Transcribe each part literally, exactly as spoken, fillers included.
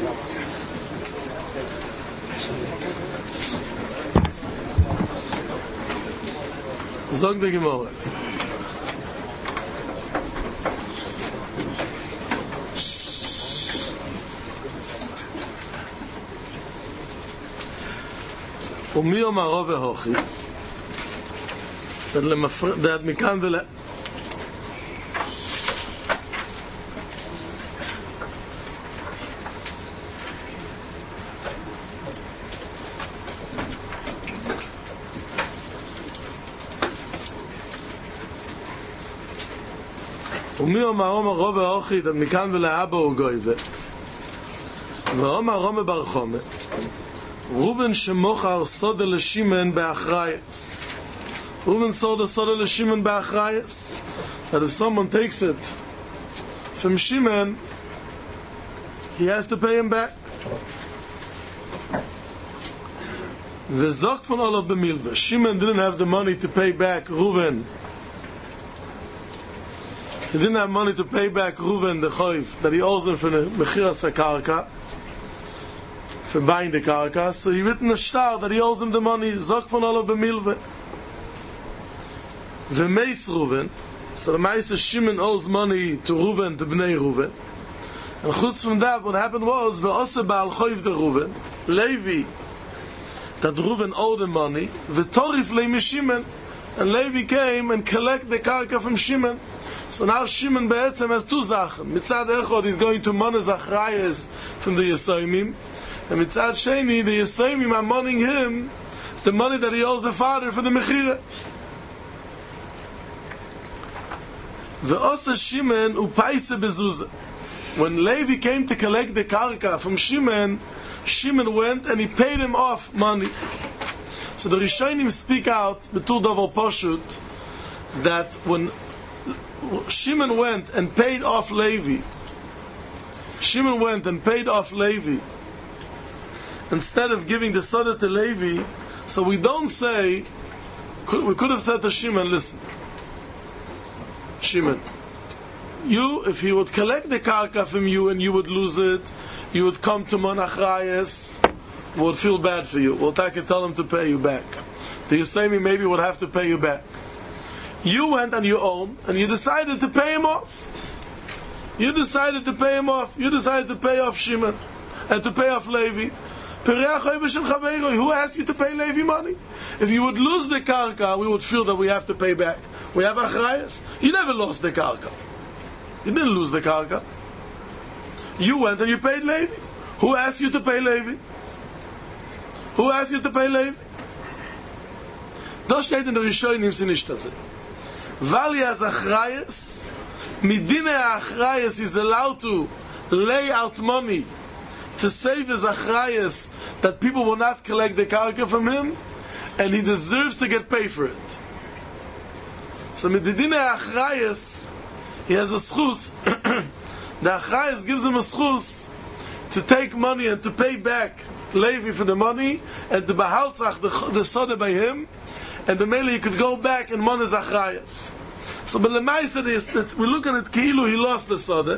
Sag die Gemara. ומי אומרו והוכי דעת מכאן ולה ומי אומרו מרו והוכי דעת מכאן ולאבא הוא גויבה ואומרו מבר חומה Reuben shemochar soda l'Shimon be'achrayas. Reuben sold a soda l'Shimon be'achrayas. That if someone takes it from Shimon, he has to pay him back. V'zok von olav b'milva. Shimon didn't have the money to pay back Reuben. He didn't have money to pay back Reuben the choiv that he owes him for the mechiras hakarka. For buying the karka, so he written a star that he owes him the money. Zok von olav b'milve. V'meis Reuven, so the meis Shimon owes money to Reuven, to Bnei Reuven. And chutz from that, what happened was ve'ose ba'al choiv de Reuven, Levi, that Reuven owed him money. V'torif leimi Shimon, and Levi came and collect the karka from Shimon. So now Shimon be'etzem has two zachen. Mitzad echod is going to money zachrayas from the Yisayimim. And mitzad sheni, the Yisayimim are mourning him the money that he owes the father for the mechira. Ve'osa Shimon upaise bezuzah. When Levi came to collect the karka from Shimon, Shimon went and he paid him off money. So the Rishonim speak out betul davar pashut that when Shimon went and paid off Levi, Shimon went and paid off Levi instead of giving the soda to Levi, so we don't say, we could have said to Shimon, listen, Shimon, you, if he would collect the karka from you and you would lose it, you would come to Monachrayas, would feel bad for you. We'll take and tell him to pay you back. The Yisaymi maybe would have to pay you back. You went on your own and you decided to pay him off. You decided to pay him off. You decided to pay off Shimon and to pay off Levi. Who asked you to pay Levi money? If you would lose the karka, we would feel that we have to pay back. We have achrayas. You never lost the karka. You didn't lose the karka. You went and you paid Levi. Who asked you to pay Levi? Who asked you to pay Levi? Das steht in der Rishonim, sie nicht das. Weil er achrayas, midine achrayas is allowed to lay out money to save his achrayas, that people will not collect the karka from him, and he deserves to get paid for it. So midine achrayas, he has a schus. The achrayas gives him a schus to take money and to pay back Levi for the money, and to behaltzach the, the soda by him, and the mele he could go back and money achrayas. So but the ma'aser is, we look at it ki'ilu he lost the soda.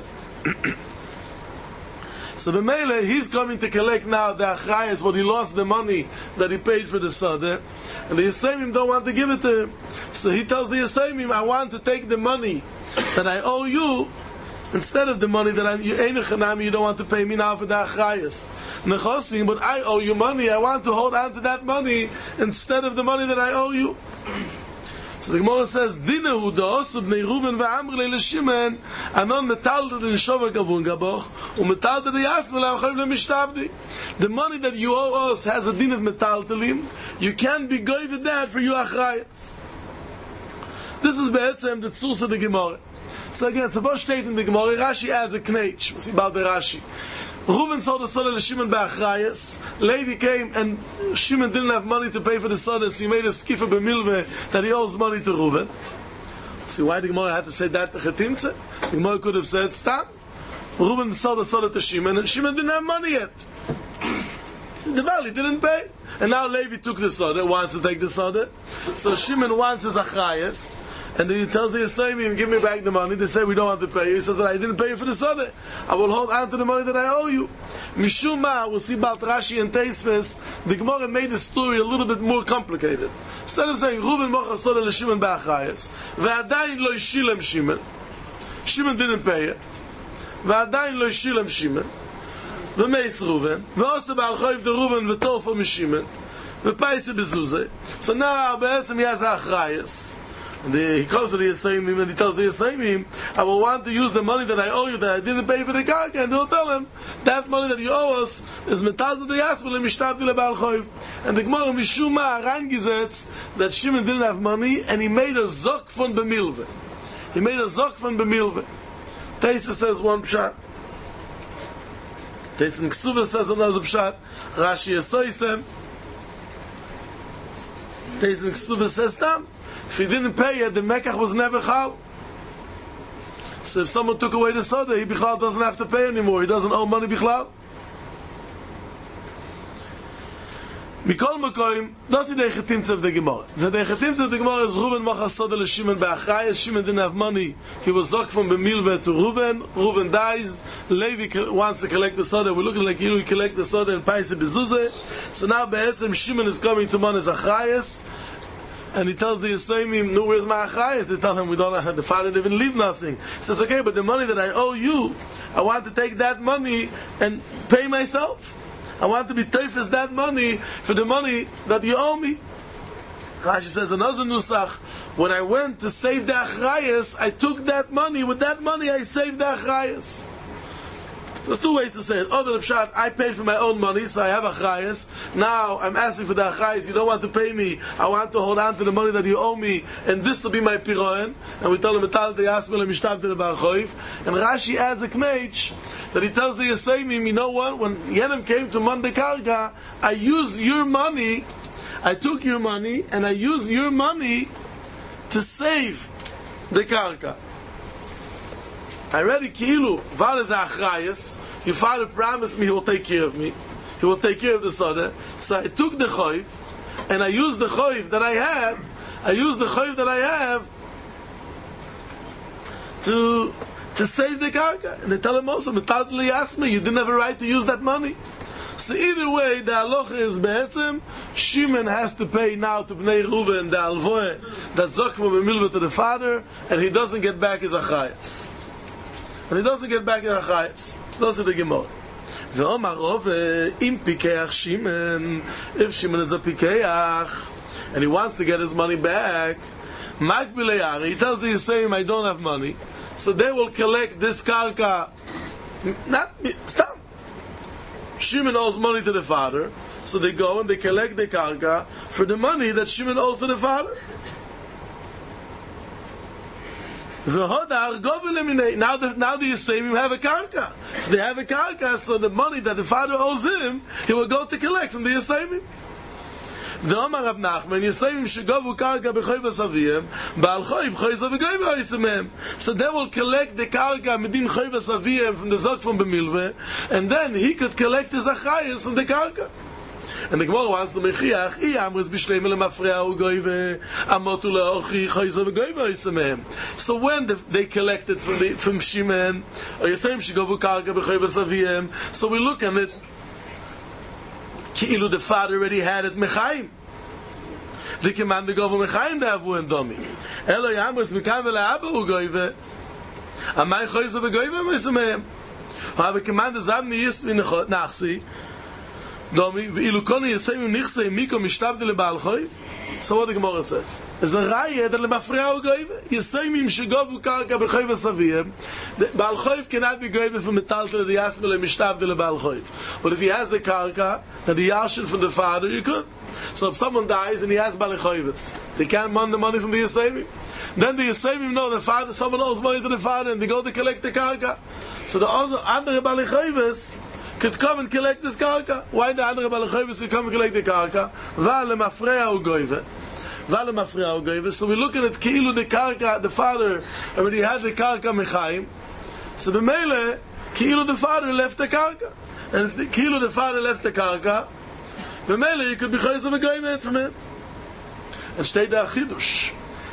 So the mele he's coming to collect now the achrayas, what he lost the money that he paid for the soda, and the Yisayimim don't want to give it to him. So he tells the Yisayimim, I want to take the money that I owe you instead of the money that I'm you einachanami, you don't want to pay me now for the achrayas. Nechosim, but I owe you money. I want to hold on to that money instead of the money that I owe you. So the Gemara says, Dinahu da'osu b'nei Reuven v'amr le'le Shimon anon metalda den shova gavun gaboch u'metalda de yasmel ha'choyv le'mishtabdi. The money that you owe us has a din of metaltalim. You can't be going with that for your achrayas. This is be'etzem the tzus of the Gemara. So again, suppose state in the Gemara, Rashi adds a knetch. We see about the Rashi. Reuven sold the soda to Shimon ba'achrayas. Levi came and Shimon didn't have money to pay for the soda, so he made a skifa b'milve that he owes money to Reuven. See why the Gemara had to say that to Chetimtze? The Gemara could have said, stop. Reuven sold the soda to Shimon and Shimon didn't have money yet. The valley didn't pay. And now Levi took the soda, wants to take the soda. So Shimon wants his achrayas. And then he tells the Yisraelim, give me back the money. They say, we don't want to pay you. He says, but I didn't pay you for the Sadeh. I will hold on to the money that I owe you. Mishum ma, we'll see about Rashi and Teisves, the Gemara made the story a little bit more complicated. Instead of saying, Reuven mocha Sadeh l'Shimon ba'achayes, ve'adayin lo yishilem Shimon, Shimon didn't pay it, ve'adayin lo yishilem Shimon, ve'meis Reuven, ve'ose ba'al-choyv de Reuven ve'tofo m'Shimon, ve'paise bezuzeh. So now, be'etzem he has achayes. And the, he comes to the Yisraelim and he tells the Yisraelim, I will want to use the money that I owe you that I didn't pay for the karka, and they'll tell him, that money that you owe us is metal to the Yasmel and mishtabdi leBaal Choiv. And the Gemara Mishum Ma reingesetzt that Shimon didn't have money and he made a zok von bemilve. He made a zok von bemilve. Teisa says one pshat. Teisa in Ksuva says another pshat. Rashi Yesoisem. Teisa in Ksuva says tam. If he didn't pay it, the Mekach was never chal. So if someone took away the soda, he bichlal doesn't have to pay anymore. He doesn't owe money bichlal. Mikol Makoim, das ist the Echetimtze of the Gemara. The Echetimtze of the Gemara is Reuven mocha soda l'Shimon ba'achayes. Shimon didn't have money. He was zok from Bemilve to Reuven. Reuven dies. Levi wants to collect the soda. We're looking like he collect the soda and paise bezuzeh. So now be'etzem Shimon is coming to Manes achayes. And he tells the Yisraelim, no, where's my achayes? They tell him, we don't have, the father didn't even leave nothing. He says, okay, but the money that I owe you, I want to take that money and pay myself. I want to be teifes that money for the money that you owe me. Rashi says, another nusach, when I went to save the achayes, I took that money, with that money I saved the achayes. So there's two ways to say it. Other than Pshat, I paid for my own money, so I have achayes. Now I'm asking for the achayes. You don't want to pay me. I want to hold on to the money that you owe me, and this will be my piroen. And we tell him, "Metal the yasmel and mishtav the leBaal Choiv." And Rashi adds a knech that he tells the Yisraelim, you know what? When Yedim came to Monday Karka, I used your money. I took your money and I used your money to save the Karka. I already kilu val is achrayes. Your father promised me he will take care of me. He will take care of the soda. So I took the choiv and I used the choiv that I had. I used the choiv that I have to to save the karka. And they tell him also, metal liyasme, you didn't have a right to use that money. So either way, the halacha is be'etzem, Shimon has to pay now to Bnei Reuven the alvoe that zokva b'milva to the father, and he doesn't get back his achayes. And he doesn't get back his achayes. Those are the Gemara. Ve'omar Rove, im pikeach Shimon, if Shimon is a pikeach, and he wants to get his money back, makbile yari, he tells the Yisraelim, I don't have money, so they will collect this karka, not, stop. Shimon owes money to the father, so they go and they collect the karka for the money that Shimon owes to the father. Now the now the Yisraelim have a karka. If they have a karka, so the money that the father owes him, he will go to collect from the Yisraelim. The Omar Rav Nachman, Yisraelim shegavu karka b'choivas aviyim, ba'al choiv choizav v'goyva oisemem. So they will collect the karka medin choivas aviyim from the zok from Bemilve, and then he could collect his achayis from the karka. And the Gemara wants to mechiach, I amris b'shleim lemafreya u'goyve, amotu le'ochi choizav v'goyva oisemem. So when the, they collected from the, from Shimon, or Yisraelim shegavu karka b'choivas aviyim, so we look at it. Ki'ilu the father already had it mechaim. The command to go for mechaim to avu and domi. Elo yamris mekam v'le'aba u'goyve. Amay choyze v'goyve m'esemehem. However, command to zam niyis v'nachsi. Domi v'ilu koni yisayim nichsei miko mishtavdi leBaal Choiv. So what the Gemara says is a raya that lemafreya u'goyve. Yisayim shegavu karka b'choivas aviyim. Baal Choiv cannot be goyve from metal to the yasmel and mishtavdi leBaal Choiv. But if he has the karka that he yashin from the father, you could. So if someone dies and he has Baal Choivas, they can't mount the money from the Yisraelim. Then the Yisraelim know the father, someone owes money to the father, and they go to collect the karka. So the other andere Baal Choivas could come and collect this karka. Why the andere Baal Choivas could come and collect the karka? Va'le mafreya u'goyve. Va'le mafreya u'goyve. So we're looking at ki'ilu the karka, the father already had the karka mechaim. So b'meile, ki'ilu the father left the karka. And if the, ki'ilu the father left the karka, b'meile you could be choyze v'goyve from him. And steht der Chidush.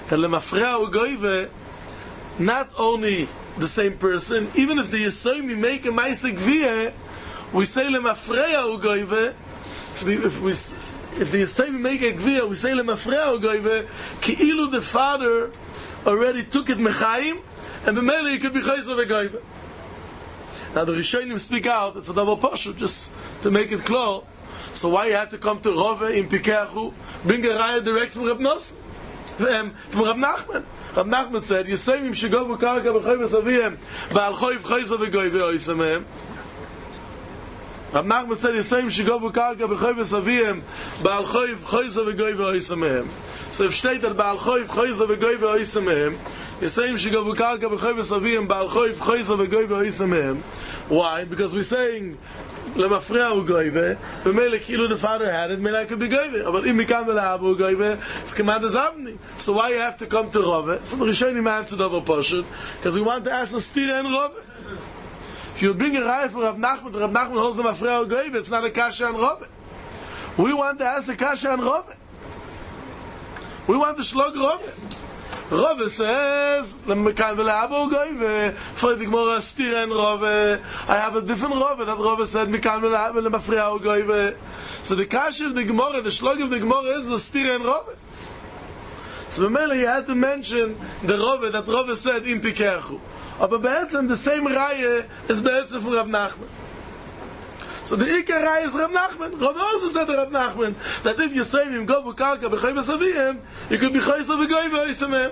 that lemafrea ugoive, not only the same person, even if the Yisoimi make a Maisa Gviyah, we say lemafrea ugoive, if the, if we if the Yisoimi make a Gviyah, we say lemafrea ugoive, ki'ilu the father already took it mechaim, and b'meila he could be chayzer v'goive. Now the Rishonim speak out, it's a double poshu, just to make it clear. So why you had to come to Rove in Pikechu, bring a raya direct from Reb Nosson, um, from Reb Nachman. Reb Nachman said, Yisoimim shegovu karka b'choyv v'saviyem, ba'al choyv chayzer v'goive oisamem. Reb Nachman said, Yisoimim shegovu karka b'choyv v'saviyem, ba'al choyv chayzer v'goive oisamem. So if steht that ba'al choyv chayzer v'goive oisamem, Yisoimim shegovu karka b'choyv v'saviyem, ba'al choyv chayzer v'goive oisamem. Why? Because we're saying lemafrea ugoive, b'meile kilu the father had it, meile could be goive. But im mikam v'la'abu ugoive, it's command as avni. So why you have to come to Rove? So the Rishonim answered over Poshut, because we want to ask a stira and Rove. If you bring a raya for Rav Nachman, Rav Nachman holds lemafrea ugoive, it's not a kasha and Rove. We want to ask a kasha and Rove. We want to shlog Rove. Rove says, "Lemekayim v'le'abu goyve." For the Gemara Stira and Rove, I have a different Rove that Rove said, "Mekayim v'le'abu lemafreya goyve." So the kasha of the Gemara, the shlog of the Gemara is the Stira and Rove. So B'meila you had to mention the Rove that Rove said in Pikechu. But be'etzem the same raya is be'etzem from Rav Nachman. So the Ikar raya is Rav Nachman. Rove also said to Rav Nachman that if you say him go v'karka b'choy v'saviyim, you could be chayzer v'goy v'oisamem.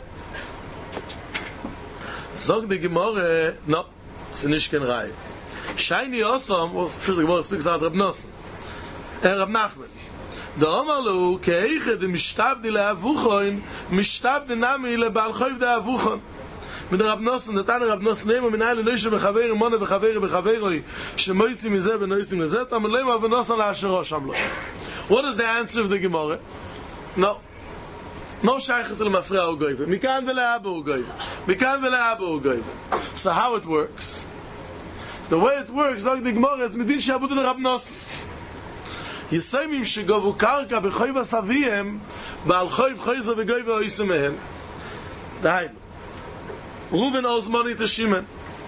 Zog the Gemara, no, it's nicht kein raya. Shiny Osam, well, first the Gemara speaks out Rav Nosson, and Rav Nachman. The Omalu ke'eiche de mishtabdi le'avuchon, mishtabdi nami le'bal choyv de'avuchon. Mit Rav Nosson, the Tana Rav Nosson, name of Minayla Leisha b'chaveri mona b'chaveri b'chaveroi, shemoitzi mizeh b'noitzi mizeh, tam leima v'nosson la'ashero shamlo. What is the answer of the Gemara? No. No shaykhs le'mafreya ugoive. Mikan v'le'abu ugoive. Mikan v'le'abu ugoive. So how it works? The way it works, like the Gemara, is midin she'abudu Rav Nosson. Yisoimim shegovu karka b'choyv v'saviyem, ba'al choyv chayzer v'goive oisamehem. Dahainu. Reuven owes money to Shimon,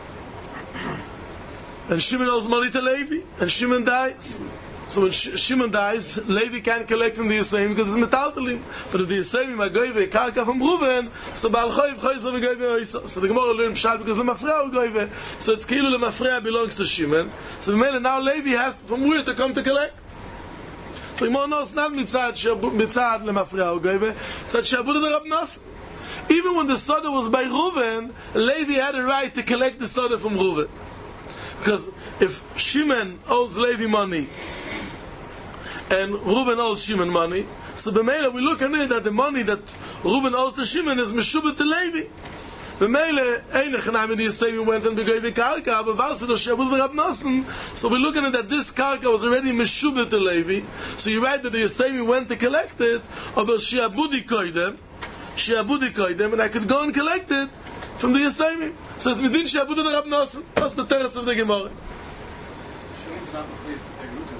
and Shimon owes money to Levi, and Shimon dies. So when Sh- Shimon dies, Levi can't collect from the Yisraelim because it's metaltalim. But if the Yisraelim are goyve karka from Reuven, so Baal Choyv Chayzer v'goyve oisa. So the Gemara learned Pshat because lemafreya goyve. So it's kilu lemafreya belongs to Shimon. So now Levi has to, from where to come to collect. So the Gemara knows it's not mitzad mitzad lemafreya goyve. It's at Shabuda the Rav Nosson. Even when the soda was by Reuven, Levi had a right to collect the soda from Reuven. Because if Shimon owes Levi money and Reuven owes Shimon money, so b'meila we look at it that the money that Reuven owes to Shimon is meshubet to Levi. B'meila einach nami the Yisraelim went and begoy v'karka, but valsa the Shabbat the Rav Nosson. So we look at it that this karka was already meshubet to Levi. So you write that the Yisraelim went to collect it, or shi'abudi koydem. She'abudi koydem, and I could go and collect it from the Yisraelim. So it's within She'abudu the Rav Nosson. That's the teretz of the Gemara. It's not clear to pay Reuven.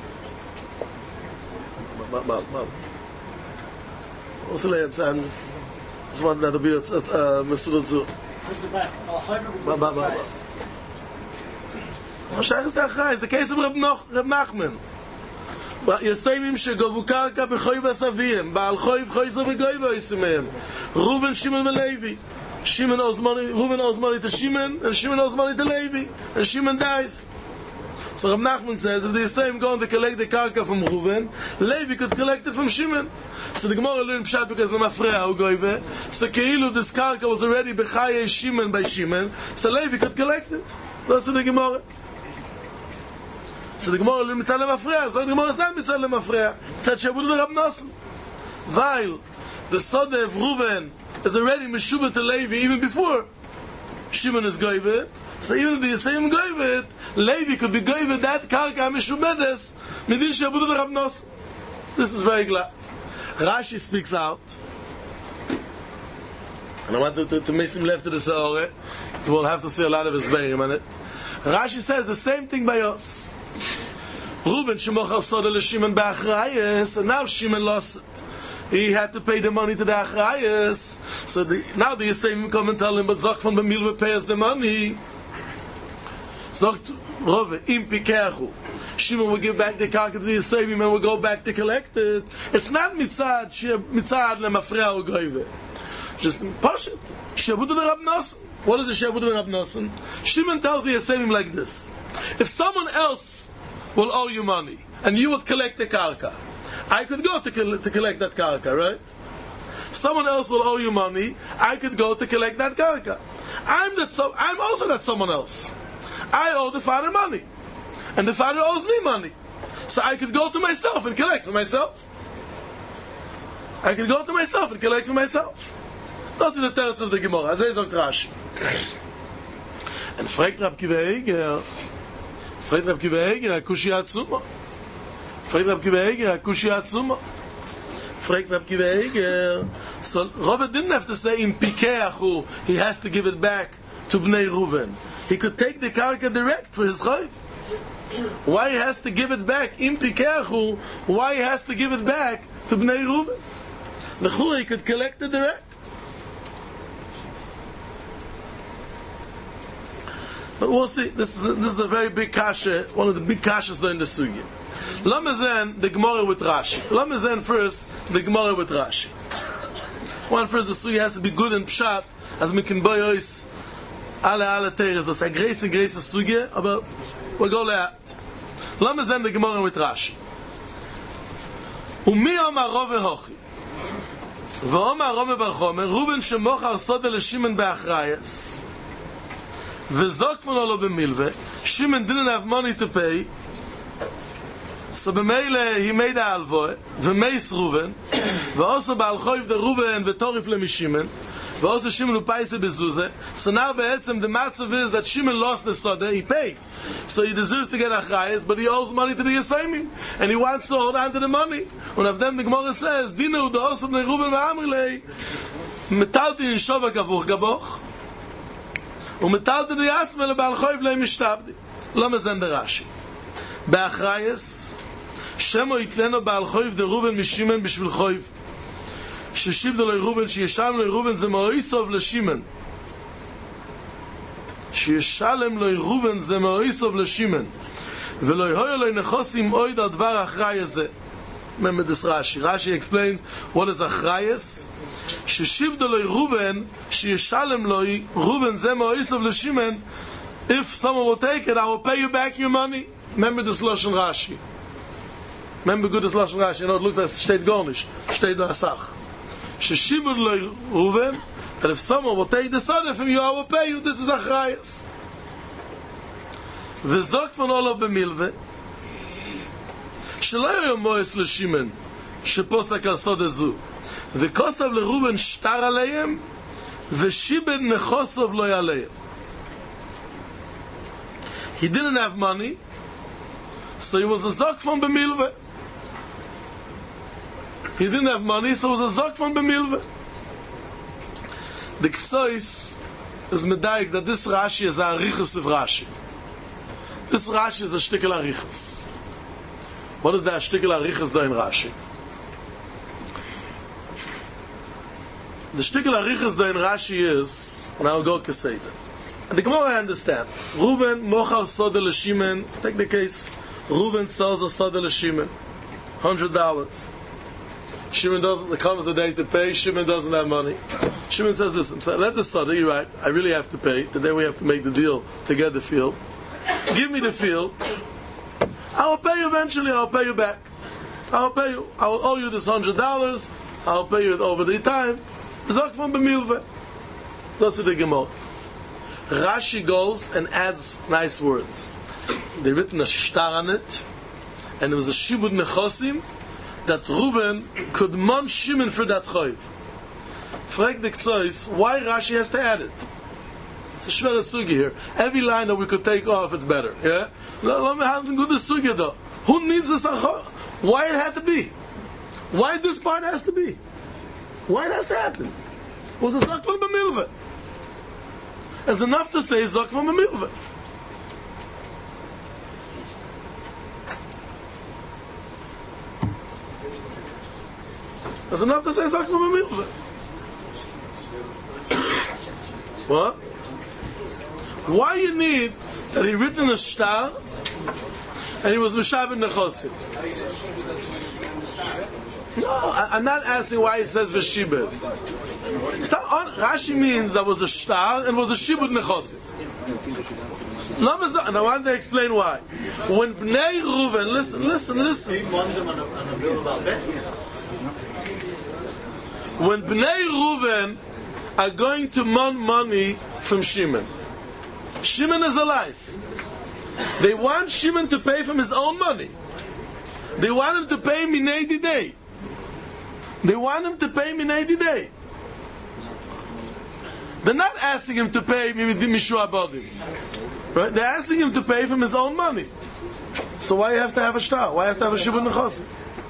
But, but, but. Also, I just want that to be a Mesudot Zu. What's the back? But, but, but. Moshe is the Achai. It's the case of Reb Nachman. Yisraelim shegovu karka b'choyv v'saviyem, ba'al choyv chayzer v'goyve oisamehem. Reuven, Shimon, and Levi. Shimon owes money. Reuven owes money to Shimon, and Shimon owes money to Levi, and Shimon dies. So Rav Nachman says, if the Yisraelim going to collect the karka from Reuven, Levi could collect it from Shimon. So the Gemara learned Pshat because lemafreya ugoyve. So keilu this karka was already b'chaye Shimon by Shimon, so Levi could collect it. That's the Gemara. So the Gemara learned mitzad lemafreya. So the Gemara is not mitzad lemafreya. It's at Shabudu the Rav Nosson. While the soda of Reuven is already meshubah to Levi even before Shimon is goyve. So even if the Yisraelim goyve, Levi could be goyve that karka meshubedes midin Shabudu the Rav Nosson. This is very glad. Rashi speaks out, and I want to, to, to make him left to the Seoreh, so we'll have to see a lot of his bearing on it. Rashi says the same thing by us. Reuven shemochar soda leShimon b'achrayes, and now Shimon lost it. he had to pay the money to the Achrayas. So the, now the Yisayim come and tell him, but Zok von Bemilve pay us the money. Zokt Rove, im Pikechu. Shimon will give back the karka to the Yisayim and will go back to collect it. It's not mitzad, mitzad lemafrea or goyve. Just push it. Shabudu the Rab Nosson. What is the Shabudu the Rab Nosson? Shimon tells the Yisayim like this. If someone else will owe you money, and you would collect the karka, I could go to, col- to collect that karka, right? If someone else will owe you money, I could go to collect that karka. I'm that. So I'm also that someone else. I owe the father money, and the father owes me money, so I could go to myself and collect for myself. I could go to myself and collect for myself. Those are the terms of the Gemara. Azay sagt Rashi. And fragt Rab Kiva Eiger, fragt Rab Kiva Eiger, Kushi Atzuma. Fragt Rab Kiva Eiger, Kushi Atzuma. Fragt Rab Kiva Eiger. So Rove didn't have to say in Pikeachu, he has to give it back to Bnei Ruven. He could take the karka direct for his chayv. Why he has to give it back in Pikeachu? Why he has to give it back to Bnei Ruven? L'chura he could collect it direct. But we'll see. This is a, this is a very big kasha, one of the big kashas in the sugi. Lamazen the Gemara with Rashi. Lamazen first the Gemara with Rashi. One first the sugi has to be good and pshat as we can buy us alle alle teres. Das a greise greise sugi, aber we'll go laat. Lamazen the Gemara with Rashi. Umi Omar Rove Hochi. V'Omar Rome Bar Chomer Ruben shemochar soda leShimon be'achrayas. V'zok von Olo b'milve, Shimon didn't have money to pay, so b'meile he made a alvoy, v'meis Ruven, v'oso ba'al choiv de Ruven v'torif le'mishimon, v'oso Shimon u'paise bezuze. So now be'etzem the matzav is that Shimon lost the soda, he paid. So he deserves to get achrayas, but he owes money to the Yisayimim, and he wants to hold on to the money. One of them, the Gemara says, Dinu de'oso b'nei Ruven v'amrilei, metalti in shovak avuch gaboch, ומטלת די יסמל לבעל חויב להם משתבדי. לא מזן דרשי. באחרייס, שמו יתלנו בעל חויב דה רובן משימן בשביל חויב. ששיבדו לי רובן, שישלם לי רובן זה מאויסוב לשימן. שישלם לי רובן זה מאויסוב לשימן. ולא יהיו לי נכוסים אויד על דבר אחרייס זה. Remember this Rashi. Rashi explains what is achrayas. Sheshivdo loy Ruven, sheyeshalem loy Ruven ze mo'isav l'Shimon. If someone will take it, I will pay you back your money. Remember this Lashon Rashi. Remember good this Lashon Rashi. You know it looks like steht gar nicht. Steht da Asach. Sheshivdo loy Ruven, that if someone will take the son from you, I will pay you. This is achrayas. V'zok von Olav b'milve. שלא יהיה מועס לשימן שפוסק על סוד הזו וכוסב לרובן שטר עליהם ושיבן נכוסב לא יעליהם. He didn't have money, so he was a zok from b'milve. He didn't have money, so he was a zok from b'milve. The Ktsois is medayik that this Rashi is a arichus of Rashi. This Rashi is a shtikel arichus. What is the shtikel arichus da in Rashi? The shtikel arichus da in Rashi is, now go Keseda. And the Gemara I understand. Ruben mochar soda l'Shimon. Take the case. Ruben sells a soda l'Shimon. Hundred dollars. Shimon doesn't, it comes the day to pay, Shimon doesn't have money. Shimon says, listen, so let the soda, you're right, I really have to pay. Today we have to make the deal to get the field. Give me the field. I will pay you eventually, I will pay you back. I will pay you. I will owe you this hundred dollars. I will pay you it over the time. Zok from b'milve. That's the Gemara. Rashi goes and adds nice words. They written a shtar on it, and it was a shibud nechosim that Reuven could mon Shimon for that choiv. Frag the Ktsois, why Rashi has to add it? It's a shvera sugi here. Every line that we could take off, it's better. Yeah? Let me have the good sugi though. Who needs this? Why it had to be? Why this part has to be? Why it has to happen? It was a zok from b'milveh. It's enough to say zok from b'milveh. That's enough to say Zakva B'milveh. What? Why you need that he written a star and he was Meshabed Nechosim? No, I, I'm not asking why he says Veshibed. Rashi means that was a star and was a Shibud Nechosim. And I want to explain why. When Bnei Reuven, listen, listen, listen. When Bnei Reuven are going to mon money from Shimon, Shimon is alive. They want Shimon to pay from his own money. They want him to pay Minei Didei. They want him to pay Minei Didei. They're not asking him to pay Mishua Bodim. Right? They're asking him to pay from his own money. So why you have to have a star? Why you have to have a Shibud Nechosim?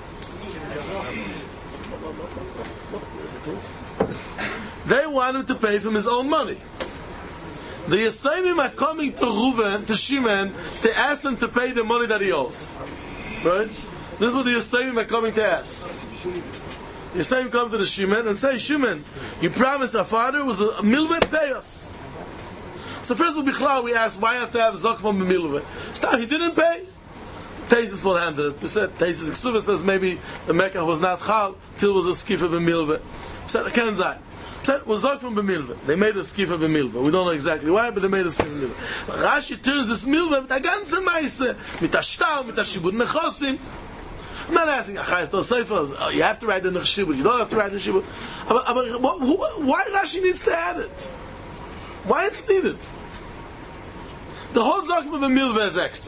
They want him to pay from his own money. The Yisayim are coming to Reuven, to Shimon, to ask him to pay the money that he owes. Right? This is what the Yisayim are coming to ask. The Yisayim come to the Shimon and say, Shimon, you promised our father was a milveh, pay us. So first of all, we ask, why have to have Zakva B'milveh? Stop, he didn't pay. Taisus will handle it. We said, Taisus Ksuva says maybe the Mecca was not Chal till it was a Skifa B'milveh. We said, Kenzai. It was Zakva B'milveh. They made a Skifa B'milveh. We don't know exactly why, but they made a Skifa B'milveh. Rashi turns this Milveh with a ganze Meise, mit a Shtar, mit a Shibud Nechosim. I'm not asking, Achayas to Seifers, you have to write the Nechshibud, you don't have to write the Shibud. Why Rashi needs to add it? Why it's needed? The whole Zakva B'milveh is extra.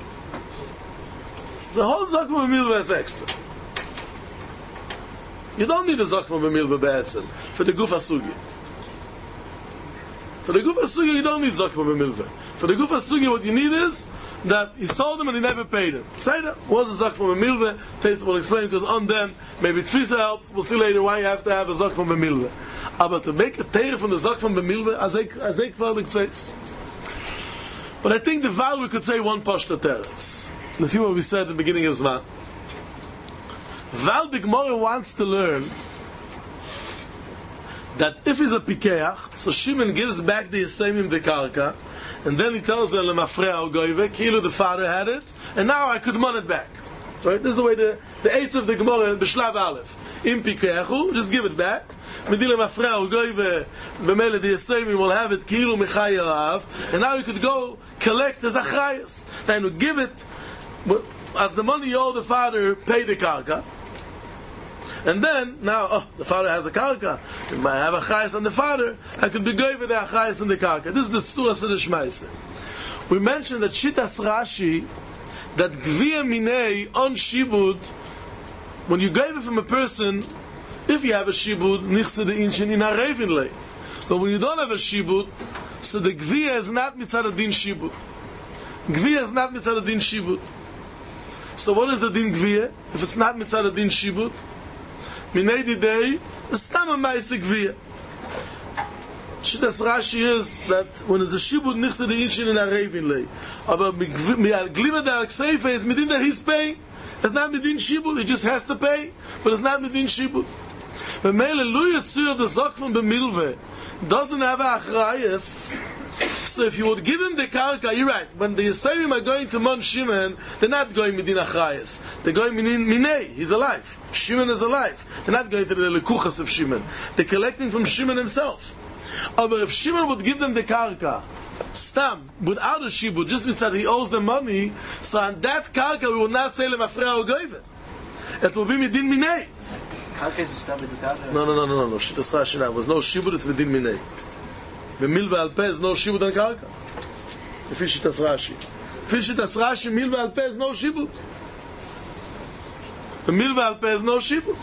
The whole Zakva B'milveh is extra. You don't need a Zakva B'milveh B'etzem for the Guf HaSugi. For the Guf HaSugi, you don't need Zakva B'milveh. For the Guf HaSugi, what you need is that he sold them and he never paid him. Say that. What's a Zakva B'milveh? Taisa will explain, because on them, maybe Tfisa helps. We'll see later why you have to have a Zakva B'milveh. But to make a teir from the Zakva B'milveh, as they kvalig says. But I think the Val we could say one Pashta Teretz. The thing what we said at the beginning is Zman. Val the Gemara wants to learn that if he's a Pikeach, so Shimon gives back the Yisayim the Karka, and then he tells them, Lemafrea o Goyve, Kilu the father had it, and now I could mon it back. Right? This is the way the, the eights of the Gemara, B'Shlav Aleph. Im Pikeachu, just give it back. Medile Mafrea o Goyve, B'Mele the Yisayim will have it, Kilu Mechai Yarav, and now he could go collect his Achrayas. Then he give it, as the money you owe the father, pay the Karka. And then, now, oh, the father has a karka. If I have a chayas on the father, I could be going with the chayas on the karka. This is the surah of the Shmaise. We mentioned that Shitas Rashi, that Gviya Minei on Shibud, when you gave it from a person, if you have a Shibud, nichse de inshin in a revinle. But when you don't have a Shibud, so the Gviya is not mitzad adin Shibud. Gviya is not mitzad adin Shibud. So what is the din Gviya? If it's not mitzad adin Shibud, Minei Didei, it's not a Maisik Gviya. Shitas Rashi is that when there's a Shibud, nichse de inshin in a revinle. But Glima de Al-Kseifa is midin that he's paying. It's not midin Shibud, he just has to pay, but it's not midin Shibud. But Meile Lu Yitzur, the Zakvan B'milveh, doesn't have a Achrayas. So if you would give him the Karka, you're right. When the Yisayim are going to Mon Shimon, they're not going midin Achrayas. They're going midin Minei, he's alive. Shimon is alive. They're not going to the Lekuchas of Shimon. They're collecting from Shimon himself. But if Shimon would give them the Karka, Stam, without a Shibud, just means that he owes them money, so on that Karka we will not say Lemafrea o Goyve. It will be midin Minei. Karka is established without a... No, no, no, no, no, no. Shitas Rashi now. There was no Shibud, it's midin Minei. B'milveh al peh is no Shibud on Karka. If it's Shitas Rashi. If it's Shitas Rashi, Milveh al peh is no Shibud. B'milveh al peh is no Shibud.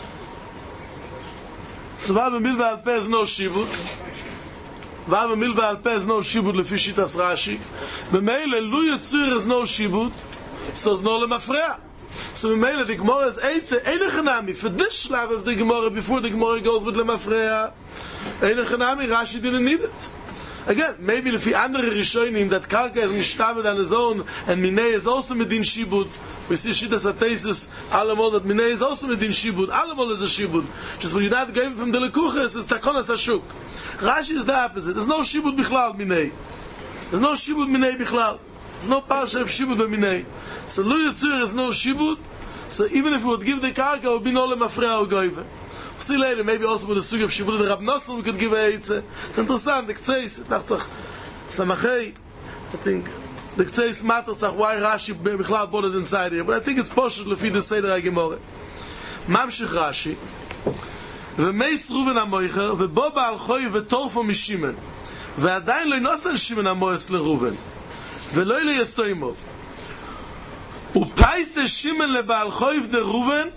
So while B'milveh al peh is no Shibud, while B'milveh al peh is no Shibud lefi Shitas Rashi, B'meile Lu Yitzur is no Shibud, so it's no Lemafrea. So B'meile the Gemara is Eitze, Einach Nami, for this Shlav of the Gemara, before the Gemara goes with Lemafrea, Einach Nami, Rashi didn't need it. Again, maybe if the andere Rishonim that Karka is mishtabed on his own and Minei is also medin shibud. We see Shittas HaTeisus Alamol that Minei is also medin shibud. Alamol is a shibud. Just when you're not going from the Lekuches, it's Takonas Hashuk. Rashi is the opposite. There's no shibud bichlal Minei. There's no shibud Minei bichlal. There's no parsha of shibud by Minei. So Lu Yitzur is no shibud. So even if we would give the Karka, it would be no lemafrea or goive. See later, maybe also with the sugi of Shibud the Rab Nosson we could give a Eitze. It's interesting, the K'tzeis, it nachtzach, Samachei, I think, the K'tzeis matter why Rashi Bichlal brought it inside here, but I think it's poshut lefi the Seder HaGemorah. Mamshich Rashi, V'meis Ruben HaMoicher, V'bo Ba'al Choy V'torfo Mishimen, V'adayin lo yinosan Shimen HaMoes LeRuven, V'lo Yesoimov, U'paise Shimen LeBa'al Choy V'deRuven,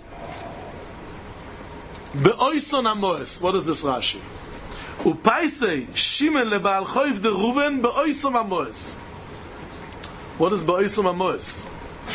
Be'oison HaMoes. What is this Rashi? Upaisei Shimen leBaal Choiv de Ruven be'oison HaMoes. What is be'oison HaMoes?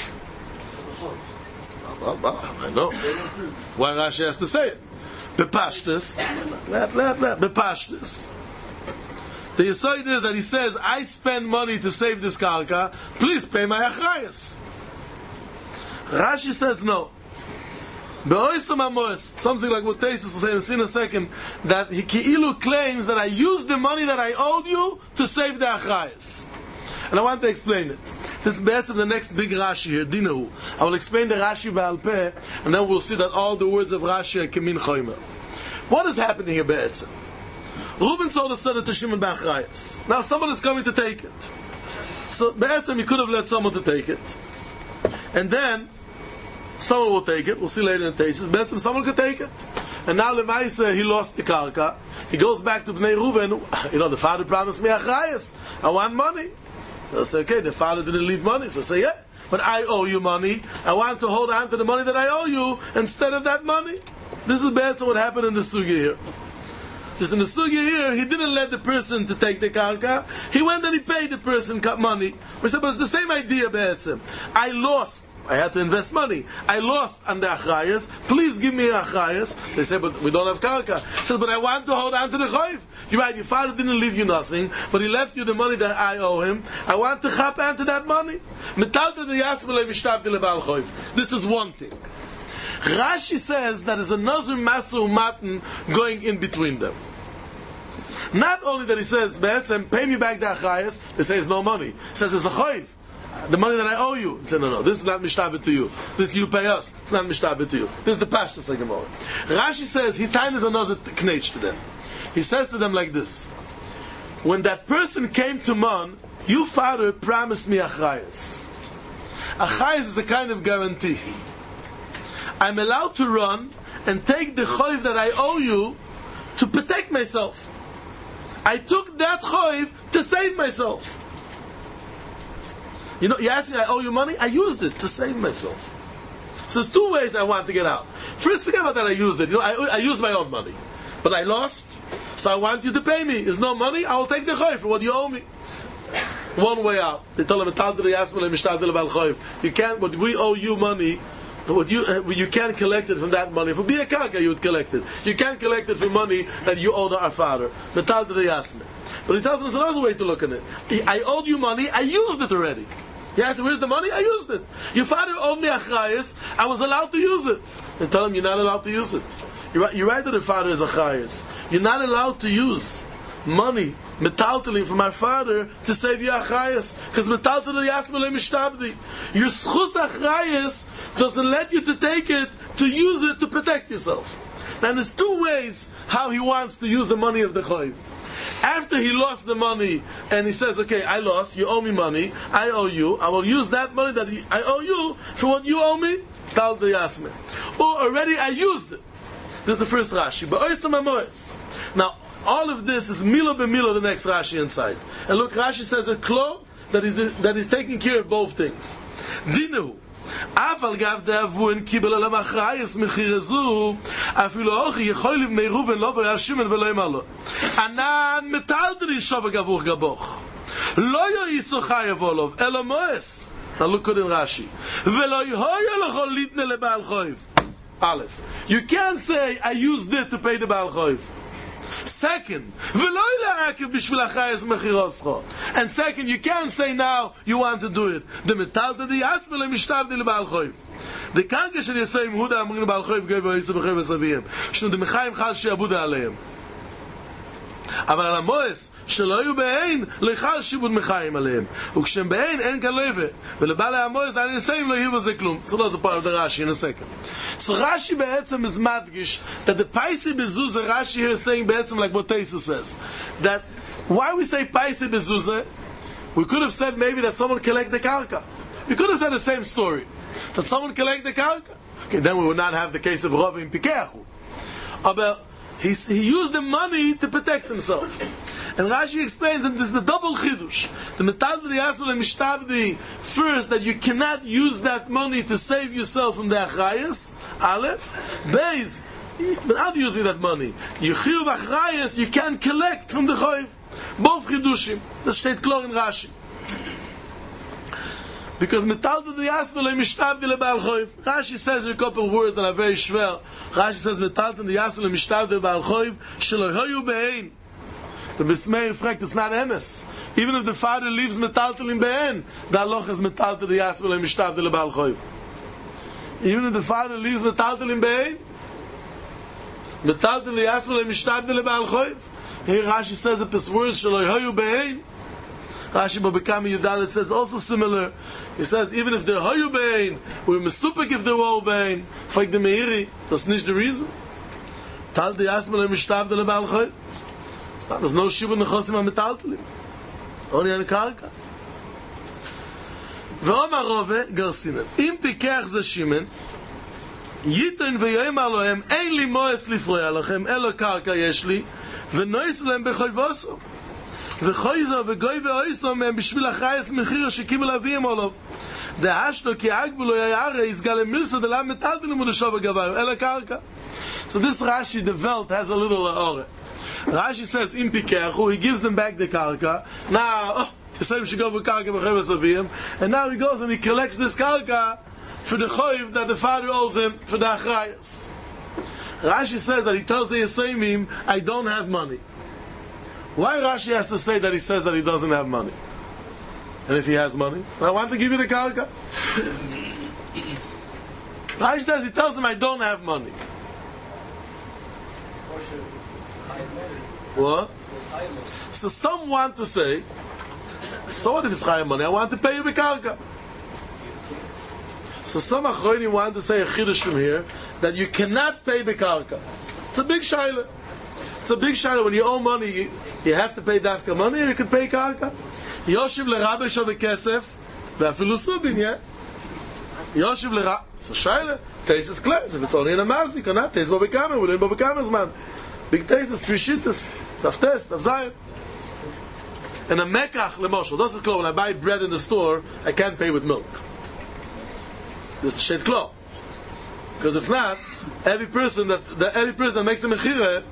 I know. Why Rashi has to say it? Bepashtus. Let, let, let. Bepashtus. The Yesod is that he says, I spend money to save this karka, please pay my achrayas. Rashi says no. Something like what Teisus will say, we'll see in a second, that he Ki'ilu claims that I used the money that I owed you to save the achrayas. And I want to explain it. This is better the next big Rashi here, Dinahu. I will explain the Rashi Ba'al Peh, and then we'll see that all the words of Rashi are Kemin Choymer. What is happening here, Be'etzim? Reuben sold a son to Shimon Ba'achrayas. Now someone is coming to take it. So Be'etzim, he could have let someone to take it. And then someone will take it. We'll see later in Teisus. Be'etzim, someone could take it. And now Lemaisa, he lost the karka. He goes back to Bnei Reuven. You know, the father promised me achrayas. I want money. They'll say, okay, the father didn't leave money. So say, yeah, but I owe you money. I want to hold on to the money that I owe you instead of that money. This is Be'etzim what happened in the sugya here. Just in the sugya here, he didn't let the person to take the karka. He went and he paid the person money. We said, but it's the same idea, Be'etzim. I lost. I had to invest money. I lost on the achrayas. Please give me achrayas. They said, but we don't have karka. He said, but I want to hold on to the choiv. You're right, your father didn't leave you nothing, but he left you the money that I owe him. I want to chap onto that money. This is one thing. Rashi says that is a nazir masu matan going in between them. Not only that he says, pay me back the achrayas, they say it's no money. He says there's a choiv. The money that I owe you. He said, no, no, this is not mishtabit to you. This you pay us. It's not mishtabit to you. This is the pashtus like Gemara. Rashi says, his time is another knetch to them. He says to them like this. When that person came to Man, you father promised me achrayas. Achrayas is a kind of guarantee. I'm allowed to run and take the choiv that I owe you to protect myself. I took that choiv to save myself. You know, you asked me, I owe you money? I used it to save myself. So there's two ways I want to get out. First, forget about that I used it. You know, I, I used my own money. But I lost, so I want you to pay me. There's no money, I will take the choiv for what you owe me. One way out. They told him, you can't, but we owe you money. What you, uh, you can't collect it from that money. If it be a karka, you would collect it. You can't collect it from money that you owe our father. But he tells him there's another way to look at it. I owed you money, I used it already. He asked, where's the money? I used it. Your father owed me achrayas, I was allowed to use it. They tell him, you're not allowed to use it. You're right, you're right that the father is achrayas. You're not allowed to use money, metaltalim, from my father to save your achrayas. Because metaltalim yasmele mishtabdi. Your schus achrayas doesn't let you to take it, to use it to protect yourself. Now there's two ways how he wants to use the money of the choiv. After he lost the money and he says, okay, I lost, you owe me money, I owe you, I will use that money that I owe you for what you owe me, tal the yasmin. Or already I used it. This is the first Rashi. Now, all of this is milo b'milo, the next Rashi inside. And look, Rashi says a klo that is that is taking care of both things. Dinu. Afal gav davun kibel alam achrayas mechirezu afilu ochi yecholim meiruven lo v'yashimen v'lo imalo anan metaltri shava gavuch gaboch lo yoiso chayavolov elo moes. Now look good in Rashi. V'lo yohoyo lechol litne leBaal choiv. Aleph. You can't say I used it to pay the Baal choiv. second, and second, you can't say now you want to do it. The metalta the asmele mishtavdi lebal choiv. The kanke shel yisayim huda amrin lebal choiv gei v'yisay b'choiv v'saviyim. Shnu the mechaim chal she'abuda aleim. אבל על המועס שלא היו בעין לחל שיבוד מחיים עליהם וכשהם בעין אין כאן לווה ולבעלי המועס אני נסיים לא יהיו בזה כלום. So that's the part of the Rashi in a second. So Rashi בעצם is madgish that the paisi bezuzah Rashi here is saying בעצם like what Teisa says that why we say paisi bezuzah, we could have said maybe that someone collect the karka. We could have said the same story that someone collect the karka. Okay, then we would not have the case of Rav in Pikechu. But He, he used the money to protect himself. And Rashi explains that this is the double chidush. The metal the yasul mishtabdi first that you cannot use that money to save yourself from the achrayas. Aleph, Beis, without using that money, you chiyuv achrayas you can collect from the choiv. Both chidushim. Das steht klar in Rashi. Because metal the yasul mishtabdi lebal choiv. Rashi says a couple of words that are very shver. Rashi says metal the yasul mishtabdi lebal choiv shelo hayu bein. The Bismei fragt, it's not emes. Even if the father leaves metaltel in be'en, the halacha is metaltel the yasvel and mishtavdel lebal choiv. Even if the father leaves metaltel in be'en, metaltel the yasvel and mishtavdel lebal choiv. Here Rashi says it in words, shaloi hoyu be'en. Rashi Bobekami Yudalet says also similar. He says, even if they're hoyu be'en, we're mesupik if they're all be'en. Fake the meiri, that's not the reason. Tal the yasvel and mishtavdel lebal choiv. There's no shibud nechosim ha-metaltelim. Only on karka. Ve'omar rove garsinan. Im pikech ze shimen, yiten ve'yoyim alohem, ein li moes lifroya lachem, elo karka yesh li, ve'noisu lehem bechoyvoso. Ve'choyzo ve'goy ve'oiso mehem b'shvil achrayas mechira shekibel aviyim olov. De'ashto ki agbulo yayare izgale milsa delam metaltelim udeshov ha'gavayu, elo karka. So this Rashi, the Welt, has a little ore. Rashi says, "Im pikechu," he gives them back the karka. Now, oh, the same should go with karka b'chayv saviyim, and now he goes and he collects this karka for the chayv that the father owes him for the achrayas. Rashi says that he tells the Yisayimim, "I don't have money." Why Rashi has to say that he says that he doesn't have money? And if he has money, I want to give you the karka. Rashi says he tells them, "I don't have money." What? So some want to say, so what if it's chayim money? I want to pay you b'karka. So some achronim want to say a chiddush from here that you cannot pay b'karka. It's a big shaila. It's a big shaila. When you owe money, you, you have to pay dafka money, or you can pay karka. Yoshiv l'rabbi shaveh kesef ve'afilu subin, yeah. Yoshiv l'rabbi. It's a shaila. Taste is clear. If it's only in a mazik or not, taste bo b'kamer. We're in bo b'kamer's man. Big taste is three shittas. Daf test, daf zayin. And a mekach lemoshel. This is clear. When I buy bread in the store, I can't pay with milk. This is shit clear. Because if not, every person that, that every person that makes a mechire,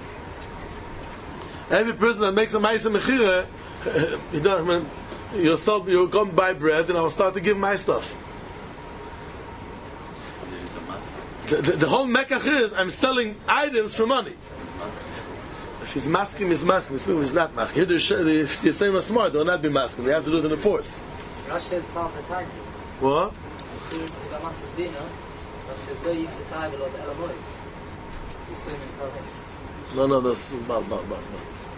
every person that makes a ma'aseh mechire, you don't. I mean, yourself, you come buy bread, and I'll start to give my stuff. The, the, the whole mekach is I'm selling items for money. If he's masking, he's masking. If he's not masking. Here, the Yisayim are smart. They will not be masking. They have to do it in the force. Rashi says part of the time. What? No, no, that's bad, bad, bad, bad.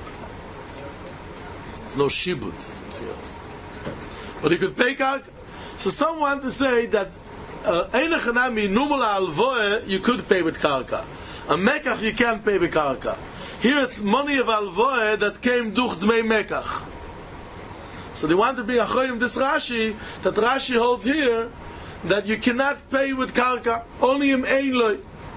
It's no shibud. But he could pay karka. So some want to say that ein echanami numala alvoe you could pay with karka. A mekach you can't pay with karka. Here it's money of alvoe that came duch dmei mekach. So they want to bring a choyim this Rashi, that Rashi holds here, that you cannot pay with karka, only im ein loy.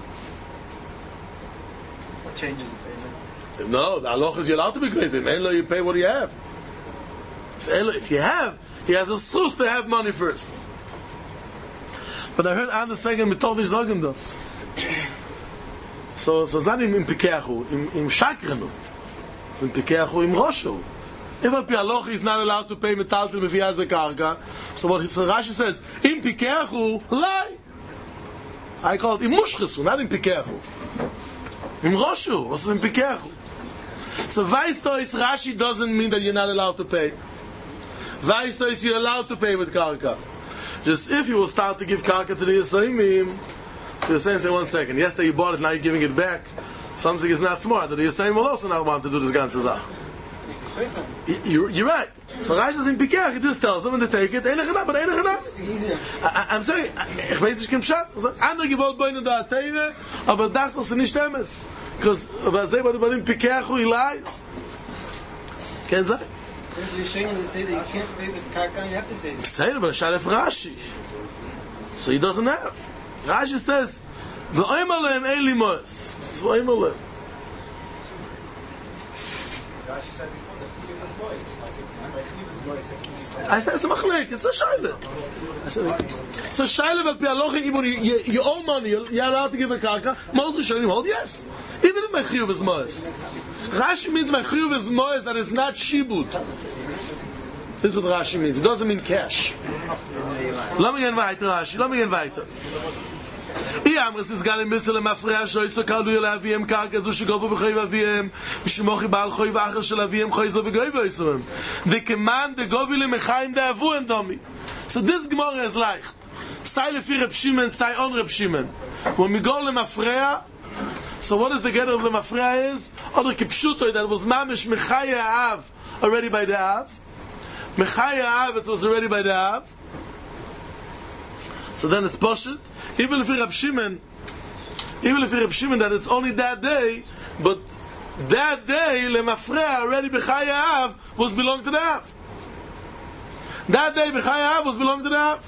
What changes if ein loy? No, the halacha is you're allowed to be great. Im ein loy you pay what you have. If, if you have, he has a schus to have money first. But I heard Anders saying, "We told Zogim das." So, so it's not in Pikechu, in, in Shakranu. It's in Pikechu, in Roshu. If a Pialoch is not allowed to pay metaltim if he has a karka, so what so Rashi says, in Pikechu, lie. I call it in Mushchesu, not in Pikechu. In Roshu, what's in Pikechu? So Vaistois Rashi doesn't mean that you're not allowed to pay. Vaistois, you're allowed to pay with karka. Just if you will start to give karka to the Yisayimim, the Yisayim say, one second, yesterday you bought it, now you're giving it back. Something is not smart. The Yisayim will also not want to do this ganze Zach. You're, you're right. So Rashi is in Pikach, it just tells them when they take it, Einach but Einach I'm saying, ich weiß nicht, kein Pshat. Andere gewollt bei ihnen da Teire, aber dachte, dass sie nicht stemmes. Because, aber sie wollen bei ihnen Pikach, who he lies. Can't say. You're saying they say that you can't pay with karka, you have to say this. Say it, but Shalef Rashi. So he doesn't have. Rashi says, V'oim aleim ein li moes. This is V'oim aleim. Rashi said before that he was boys. I said it's a machlek, it's a shaila. I said it's a shaila, but pialochi, even you, you owe money, you're allowed to give a karka. Most Rishonim hold yes. Even if my chiyuv is moes. Rashi means my chiyuv is moes that it's not shibud. This is what Rashi means. It doesn't mean cash. Let me get weiter, Rashi. Let me get weiter. I amres is gal im bissel mafreya shoy so kaldu yelaviem karka zo shgovu bkhoy aviem mishmochi bal khoy vacher shel aviem khoy zo begoy vaisum the command the govile mechaim da avu and domi. So this gemara is like sai lefi Reb Shimon, sai on Reb Shimon. When we go le mafreya, so what is the get of the mafreya is other kipshuto that was mamish mechaya av already by the av mechaya av, it was already by the av. So then it's poshet. Even if Reb Shimon, even if Reb Shimon that it's only that day, but that day lemafreya already b'chaya av was belong to the av. That day b'chaya av was belong to the av.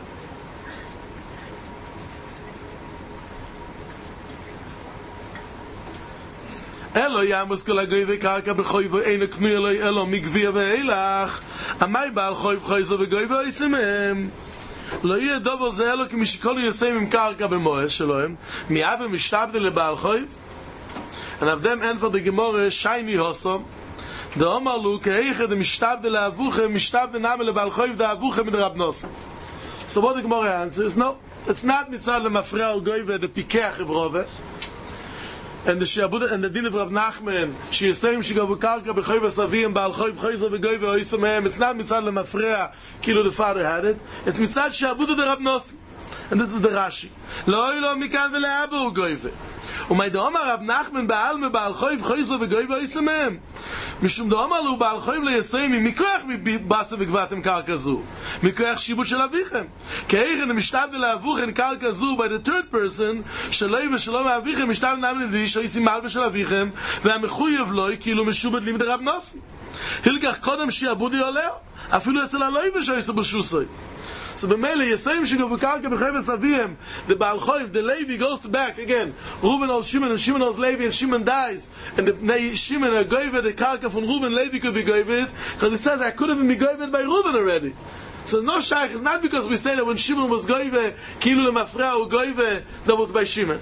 Elo yamus kol hagoy v'karka b'choy v'eino knuy eloi elo migvia v'eilach amay ba'al choy v'choy zo v'goy v'oisimem לא יהיה דובר זה אלו כמשכל יסיים עם קרקע במועס שלהם מיאב ומשתבדה לבעל חויב and of them and for the Gemara shiny hosom the omar lu keiche de משתבדה לאבוכם משתבדה נאמה לבעל חויב da אבוכם mit Rab Nosson. So what the Gemara answers, no, it's not mitzad lemafreya ugoyve the pikech evrove and the Shiabuda and the din of Rav Nachman she is saying she go karka b'choy v'savim ba'al choy v'choy zo v'goy v'oisamem. It's not mitzad lemafreya kilo the father had it, it's mitzad Shiabuda the Rab Nosson. And this is the Rashi lo ilo mikan v'le'abu ugoyve umay do amar Rav Nachman ba'al me ba'al choy v'choy zo v'goy v'oisamem mishum do amar lu ba'al choy v'le'yasayim mikoyach b'basa v'gvatem karka zu mikoyach shibut shel avichem keichen mishtavde le'avuchen karka zu by the third person shaloi v'shalom avichem mishtavde nam ledish oisim mal v'shel avichem v'amechuyev loi kilu meshubet limit Rab Nosson hilkach kodem shiabudi oleo afilu etzel aloi v'shoyse b'shusoi. So b'mele yesayim shigo v'karka b'choy v'savim the Baal Choiv, the Levi goes back again. Reuben owes Shimon and Shimon owes Levi and Shimon dies and the Bnei Shimon are goyved the karka from Reuben. Levi could be goyved because he says I could have been goyved by Reuben already. So no shaykh is not because we say that when Shimon was goyved kilu lemafreya u goyved that was by Shimon.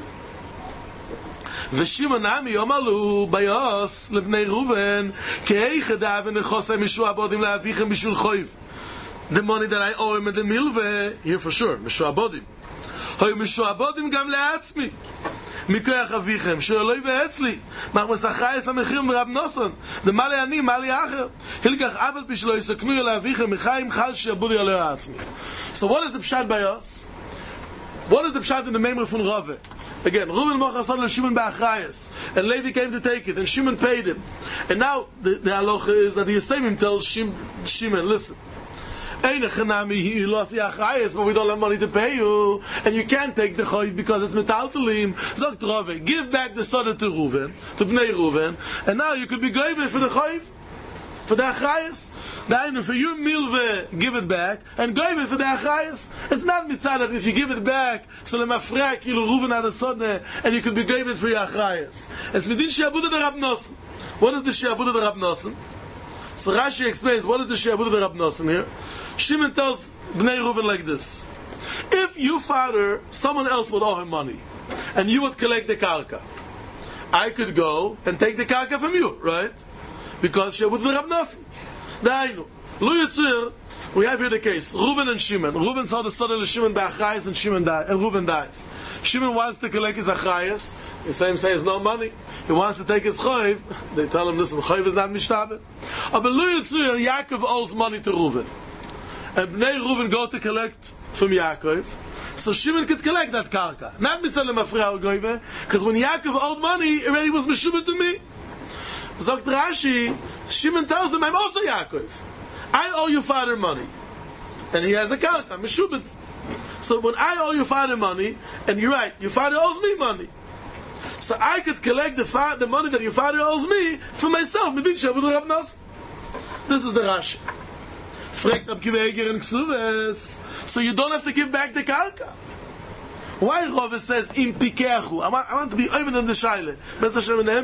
ושמעון נמי יאמרו ביוס לבני ראובן כאיך דאבן חוסם משועבדים לאביכם בשביל חויב. The money that I owe him at the milve, here for sure, משועבדים. היו משועבדים גם לעצמי. מכוח אביכם, שאלוהי ואצלי. מחמס אחראי המחירים ברב נוסון. ומה לי אני, מה לי אחר? הלקח אבל בשלו יסכנו אל אביכם, מחיים חל שיעבודי אלוהי העצמי. So what is the pshat by us? What is the pshat in the member from Rave? Again, Reuven mochasan Shimon ba'achrayas, and Levi came to take it, and Shimon paid him. And now the, the halacha is that the Yisayim tells Shim, Shimon, listen, he lost the achrayas, but we don't have money to pay you, and you can't take the choiv because it's metaltalim. Zok Rave, give back the soda to Reuven, to Bnei Reuven, and now you could be goyve for the choiv, for the achrayas. Now, for your milve, give it back, and goyve for the achrayas. It's not mitzad if you give it back, so the mafreya kilu Reuven had a soda, and you could be goyve for your achrayas. It's midin shiabuda the Rab Nosson. What is the shiabuda the Rab Nosson? So Rashi explains what is the shiabuda the Rab Nosson here. Shimon tells Bnei Reuven like this: if you father, someone else would owe him money, and you would collect the karka, I could go and take the karka from you, right? Because shiabuda the Rab Nosson. Dainu, Lu Yitzir, we have here the case, Reuven and Shimon. Reuven saw the son of Shimon ba'achrayas and Shimon died, and Reuven dies. Shimon wants to collect his achrayas. The same says no money. He wants to take his choiv. They tell him, listen, choiv is not mishtabeh. Aber lo yitzuyer, Yaakov owes money to Reuven. And Bnei Reuven go to collect from Yaakov. So Shimon could collect that karka. Not mitzvah lemafreya goyve, because when Yaakov owed money, it already was meshubet to me. Zokt Rashi, Shimon tells him, I'm also Yaakov. I owe your father money. And he has a karka, meshubet. So when I owe your father money, and you're right, your father owes me money. So I could collect the, fa- the money that your father owes me for myself. This is the Rashi. So you don't have to give back the karka. Why Rove says im pikechu? I want, I want to be even in the shaila. This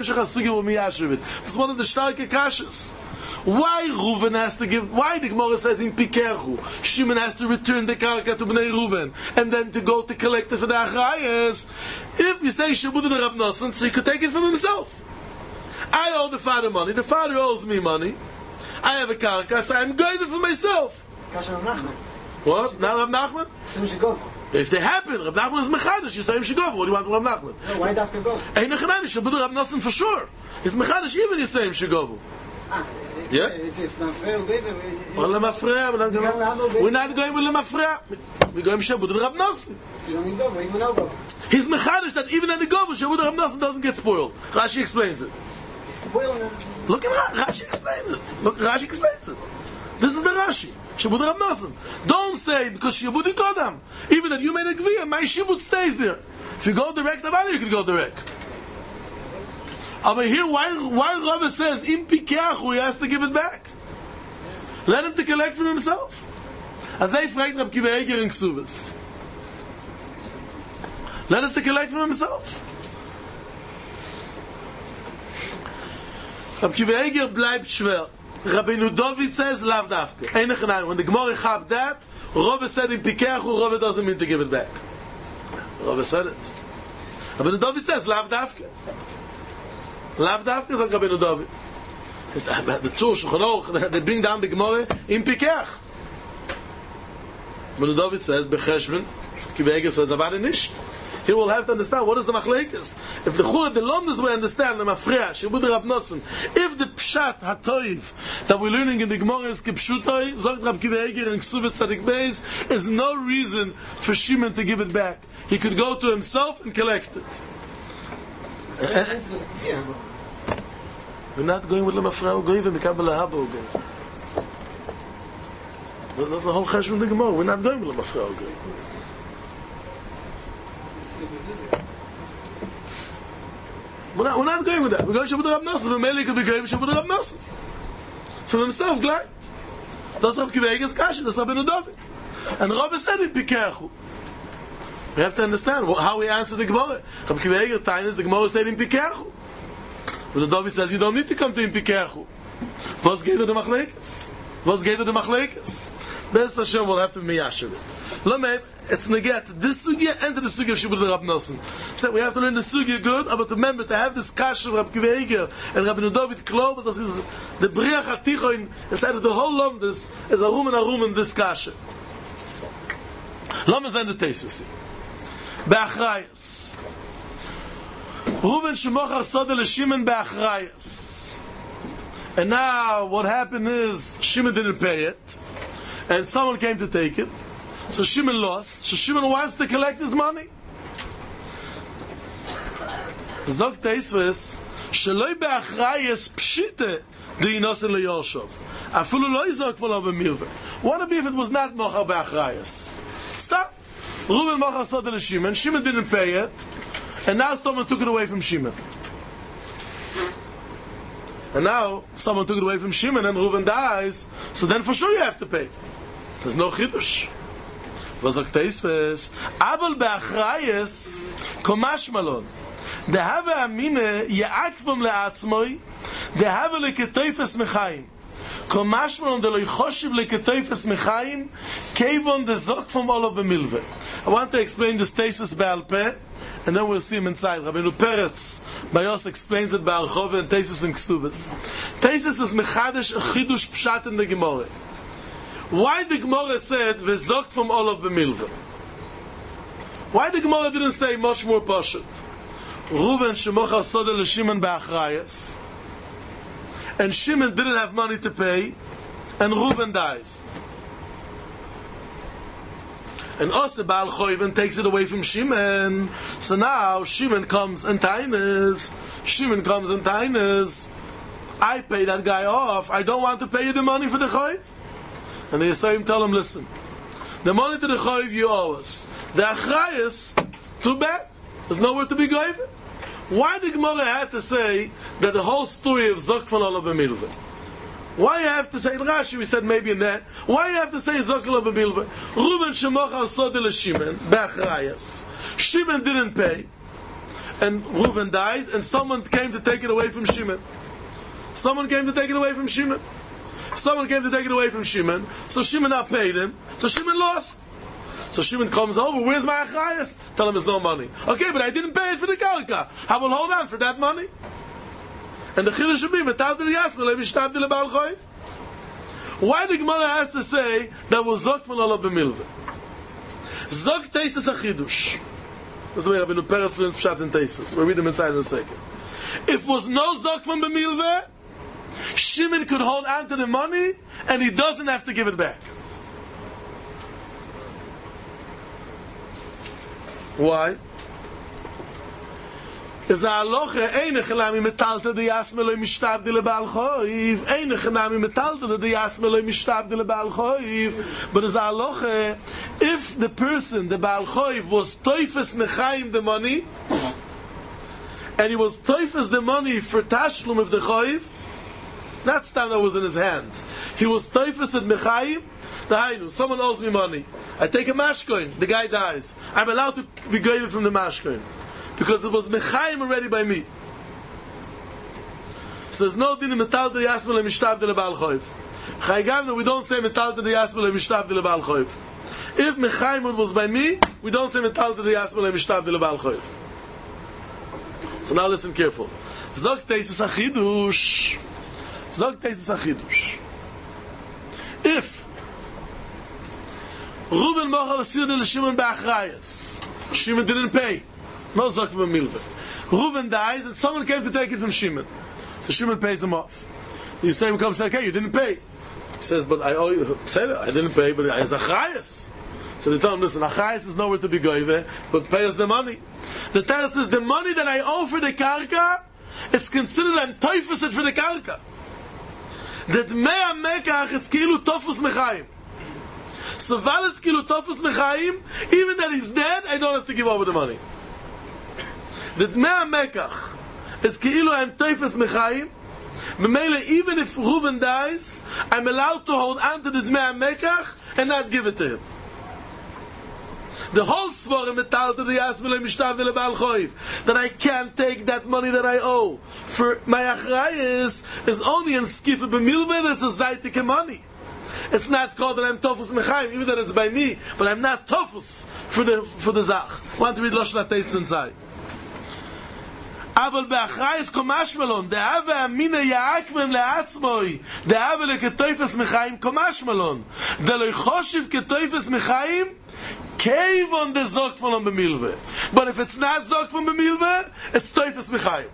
is one of the starke kashas. Why Reuven has to give? Why the Gemara says in pikechu? Shimon has to return the karka to Bnei Reuven and then to go to collect it for the achrayas. If you say Shabbat the Rav Nosson, so he could take it from himself. I owe the father money. The father owes me money. I have a karka, so I'm going for myself. What? Now Rav Nachman? If they happen, Rav Nachman is mechadish. You say him shigov. What do you want from Rav Nachman? No, why do you have to go? Ein nechanami Shabbat the Rav Nosson for sure. He's mechadish even you say him shigov. Yeah? If it's not fair, we're Lemafreya, we're not going with Lemafreya. We're going with Shabbat Rav Nosson. So you don't need go, even no go. He's mechadish that even in the Gov, Shabbat Rav Nosson doesn't get spoiled. Rashi explains it. Spoiling it. Look at Rashi explains it. Look, Rashi explains it. This is the Rashi. Shabbat Rav Nosson. Don't say because Shabbat Kodam. Even that you made a gviya, my Shabbat stays there. If you go direct, Avada, you can go direct. But here, why why Rava says im pikechu, he has to give it back. Let him to collect from himself. Azay fragt Rab Kiva Eger in Ksubas. Let him to collect from himself. Rab Kiva Eger bleibt schwer. Rabbeinu David says lav dafke. Einach when the Gemara have that, Rava said im pikechu, Rava doesn't mean to give it back. Rava said it. Rabbeinu David says lav dafke. Lav dafke is Rabbeinu David. The two Shulchan Aruch, they bring down the Gemara in Pikech. Rabbeinu David says becheshbon. Kiva Eger says about a nish. Here we'll have to understand what is the machlekes. If the Chura the Lomdas will understand the mafreya Shabbat Rav Nosson, if the pshat hatoiv that we're learning in the Gemara is kipshutoi, Zogt Rab Kiva Eger and Ksuvas Tzadik Beis, is no reason for Shimon to give it back. He could go to himself and collect it. We're not going with the mafreya. We're going with the Mekabel Haba. That's the whole cheshbon of the Gemara. We're not going with the mafreya. We're going. We're not, we're not going with that. We're going to Shabbat Rav Nosson. But Meli could be going to Shabbat Rav Nosson. For himself, glad. That's Rab Kiva Eger's kasha. That's Rabbeinu David. And Rava said it, Pikechu. We have to understand how we answer the Gemara. Rab Kiva Eger time is the Gemara stayed in Pikechu. But David says you don't need to come to in Pikechu. Was geht the Machlekes? Was geht the Machlekes? Best Hashem will have to be miyashiv it. Lamed, it's negat this sugya and the sugya of Shabbat Rav Nosson. So we have to learn the sugya good, but remember to have this kasha of Rab Kiva Eger and Rabbeinu David Klo, but this is the Briach HaTichon inside of the whole Lom, this is a room and a room in this kasha. Lamed is in the taste we see. Be'achrayas. Reuven shemochar soda leShimon be'achrayas. And now what happened is Shimon didn't pay it, and someone came to take it. So Shimon lost. So Shimon wants to collect his money. Zog Teisves, Sheloi be'achrayas pshite de'inosen leYoshov. Afulu lo yizok v'lo b'mirve. What if it was not mochar be'achrayas? Stop. Reuven mochar soda leShimon. Shimon didn't pay it, and now someone took it away from Shimon. And now someone took it away from Shimon, and Reuven dies. So then for sure you have to pay. There's no chidush. Was sagt Teisves? Aval be'achrayas komash malon. De have amine ya'akvam le'atzmoi. De have leketoifes mechayim. Komash malon de lo yichoshiv leketoifes mechayim. Kevon de zok from olav b'milve. I want to explain this Teisves be'al peh, and then we'll see him inside. Rabbeinu Peretz Bayos explains it be'al chove and Teisves and Ksuvas. Teisves is mechadish a chidush pshat in the Gemara. Why the Gemara said v'zokt from olav b'milve? Why the Gemara didn't say much more pashut? Reuven shemochar soda l'Shimon ba'achrayas, and Shimon didn't have money to pay, and Reuven dies. And Ose Baal Choiven takes it away from Shimon. So now Shimon comes and tainas. Shimon comes and tainas. I pay that guy off. I don't want to pay you the money for the Choiv. And the Yisraelim tell him, listen, the money to the Choiv you owe us. The Achrayas, too bad. There's nowhere to be going. Why did Gemara have to say that the whole story of Zok von Ola B'milveh? Why you have to say, in Rashi we said maybe in that, why you have to say Zok Ola B'milveh? Reuven shemochar soda l'Shimon b'achrayas. Shimon didn't pay, and Reuven dies, and someone came to take it away from Shimon. Someone came to take it away from Shimon. Someone came to take it away from Shimon, so Shimon not paid him, so Shimon lost. So Shimon comes over, where's my achrayas? Tell him there's no money. Okay, but I didn't pay it for the karka. I will hold on for that money. And the chiddush should be, why the Gemara has to say that was Zok von Ola B'milveh? Zok Teisus a chiddush. This is the way Rabbeinu Peretz learns Pshat and Teisus. We'll read them inside in a second. If was no Zok von B'milveh, Shimon could hold on to the money and he doesn't have to give it back. Why? Is a halacha einige nami metalte de yasmelo mishtabde le bal choiv, einige nami metalte de yasmelo mishtabde le bal choiv. But is a halacha, if the person, the bal choiv, was toifes mechaim the money, and he was toifes the money for tashlum of the choiv, not stam that was in his hands. He was toifes at mechaim. The hainu, someone owes me money. I take a mashkoin, the guy dies. I'm allowed to be given from the mashkoin, because it was mechaim already by me. So there's no din metal de yasmel mishtav de lebal choiv. Chaygam that we don't say metal de yasmel mishtav de lebal choiv. If mechaim was by me, we don't say metal de yasmel mishtav de lebal choiv. So now listen careful. Zok teisus achidush. Zok teisus achidush. If Reuven mochar l'siyud l'Shimon ba'achrayas, Shimon didn't pay. No Zok B'milveh. Reuven dies, and someone came to take it from Shimon. So Shimon pays him off. The Yisraelim comes and says, okay, you didn't pay. He says, but I owe you. Say I didn't pay, but it's achrayas. So they tell him, listen, achrayas is nowhere to be goyve, but pay us the money. The Torah says, the money that I owe for the karka, it's considered I'm toifus it for the karka. That mea mekach, it's kilu tofus mechaim. So while it's kilu tofus mechaim, even that he's dead, I don't have to give over the money. That mea mekach is kilu I'm toifus mechaim. B'meile, even if Reuven dies, I'm allowed to hold on to the mea mekach and not give it to him. The whole svara metal to the yasmel mishtav lebal choiv, that I can't take that money that I owe for my achrayas, is only in skifa b'milveh. That's a zaytike money. It's not called that I'm tofus mechaim, even that it's by me, but I'm not tofus for the for the zach. Want to read Lashon HaTeis inside? אבל באחרייס קומש מלון, דאבה אמינה יעקמם לעצמוי, דאבה לכתויפס מחיים קומש מלון, דלוי חושב כתויפס מחיים, kevon the zok von b'milveh. But if it's not zok von b'milveh, it's toifes mechayim.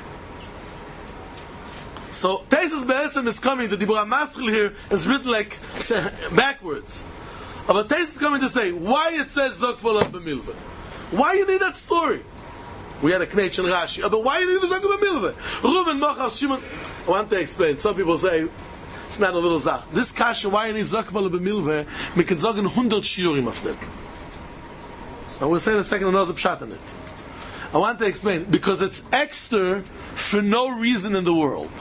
So Teisus Be'etzem is coming. The Dibur HaMaschil here is written like backwards. But Teisus is coming to say why it says zok von b'milveh. Why you need that story? We had a Knech and Rashi. But why you need zok von b'milveh? Reuven mochar Shimon. I want to explain. Some people say it's not a little zach. This kasha, why you need zok von b'milveh? We can zog in hundred shiurim of them. I will say in a second another pshat on it. I want to explain because it's extra for no reason in the world.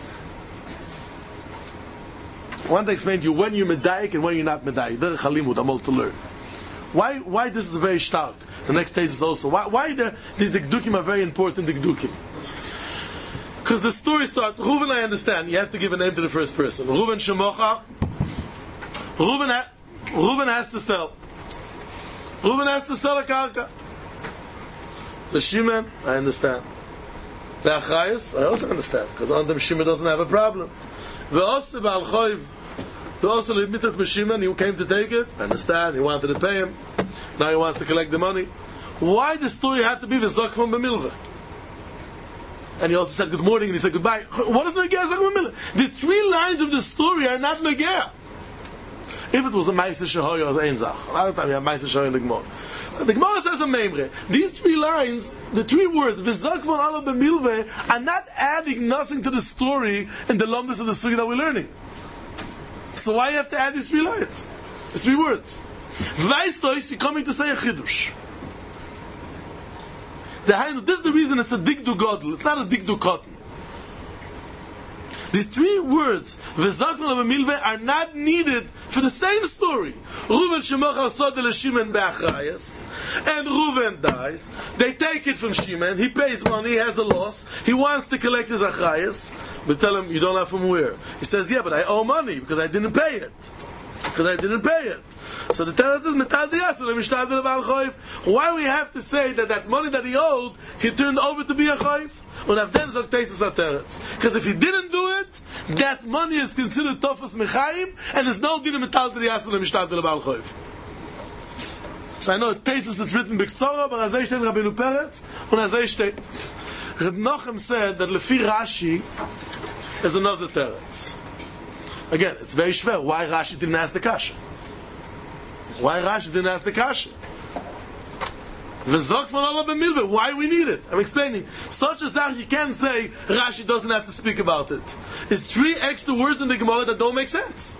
I want to explain to you when you're medayik and when you're not medayik. Derech halimud, I'm all to learn. Why? Why this is very stark. The next case is also why. Why there, these dikdukim are very important dikdukim. Because the story starts. Reuven, I understand. You have to give a name to the first person. Reuven shemocha. Reuven, ha, Reuven has to sell. Reuven has to sell a karka. The Shimon, I understand. The Achrayas, I also understand, because on them Shimon doesn't have a problem. The Ose Ba'al Choiv, the Ose L'Mitach B'Shimon, he came to take it, I understand, he wanted to pay him, now he wants to collect the money. why the story had to be v'zok from b'milveh. And he also said good morning and he said goodbye. What is Negea Zok from b'milveh? The three lines of the story are not Negea. If it was a Ma'aseh Shehoyo, it was ein Zach. A lot of time we have Ma'aseh Shehoyo in the Gemara. The Gemara says a Meimre. These three lines, the three words, v'zok von Allah b'milveh, are not adding nothing to the story and the lumdus of the story that we're learning. So why you have to add these three lines? These three words. V'aistois, you're coming to say a chidush. This is the reason it's a dikdu godl. It's not a dikdu cotton. These three words, v'zok von Allah b'milveh, are not needed for the same story. Reuven shemochar sodeh leShimon be'achrayas, and Reuven dies. They take it from Shimon. He pays money. He has a loss. He wants to collect his achrayas. But tell him, you don't have from where? He says, yeah, but I owe money because I didn't pay it. Because I didn't pay it. So the Torah says, metal diyas u'lemishtav le'ba'al choif. Why we have to say that that money that he owed, he turned over to be a choif? Because if he didn't do it, that money is considered tofas mechaim, and there's no din metal diyas u'lemishtav le'ba'al choif. So I know it Tesis that's written b'ktsora, but as I steht Rabbeinu Peretz, and as I steht, Reb Nochem said that Lefi Rashi is another teretz. Again, it's very schwer. Why Rashi didn't ask the kasha? Why Rashi didn't ask the kasha? V'zok von Allah b'milveh. Why we need it? I'm explaining. Such as that, you can't say Rashi doesn't have to speak about it. It's three extra words in the Gemara that don't make sense.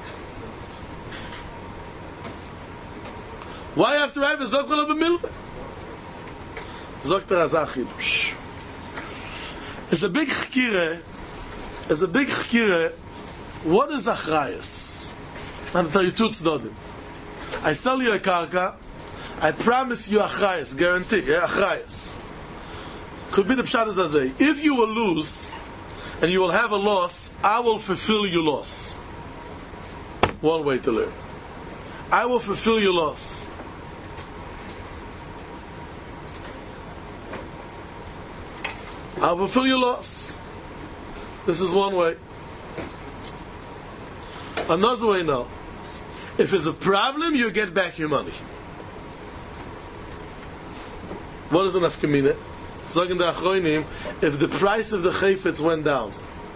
Why have to write v'zok von Allah b'milveh? Zok terazah chidush. It's a big chkire. It's a big chkire. What is achrayas? I'm going to tell you two tznodim. I sell you a karka. I promise you achrayas, guarantee, yeah, achrayas. Could be the pshat is azay. If you will lose, and you will have a loss, I will fulfill your loss. One way to learn. I will fulfill your loss. I'll fulfill your loss. This is one way. Another way, no. If there's a problem, you get back your money. What is the nafkamina? Sagen the achronim, if the price of the chayfetz went down.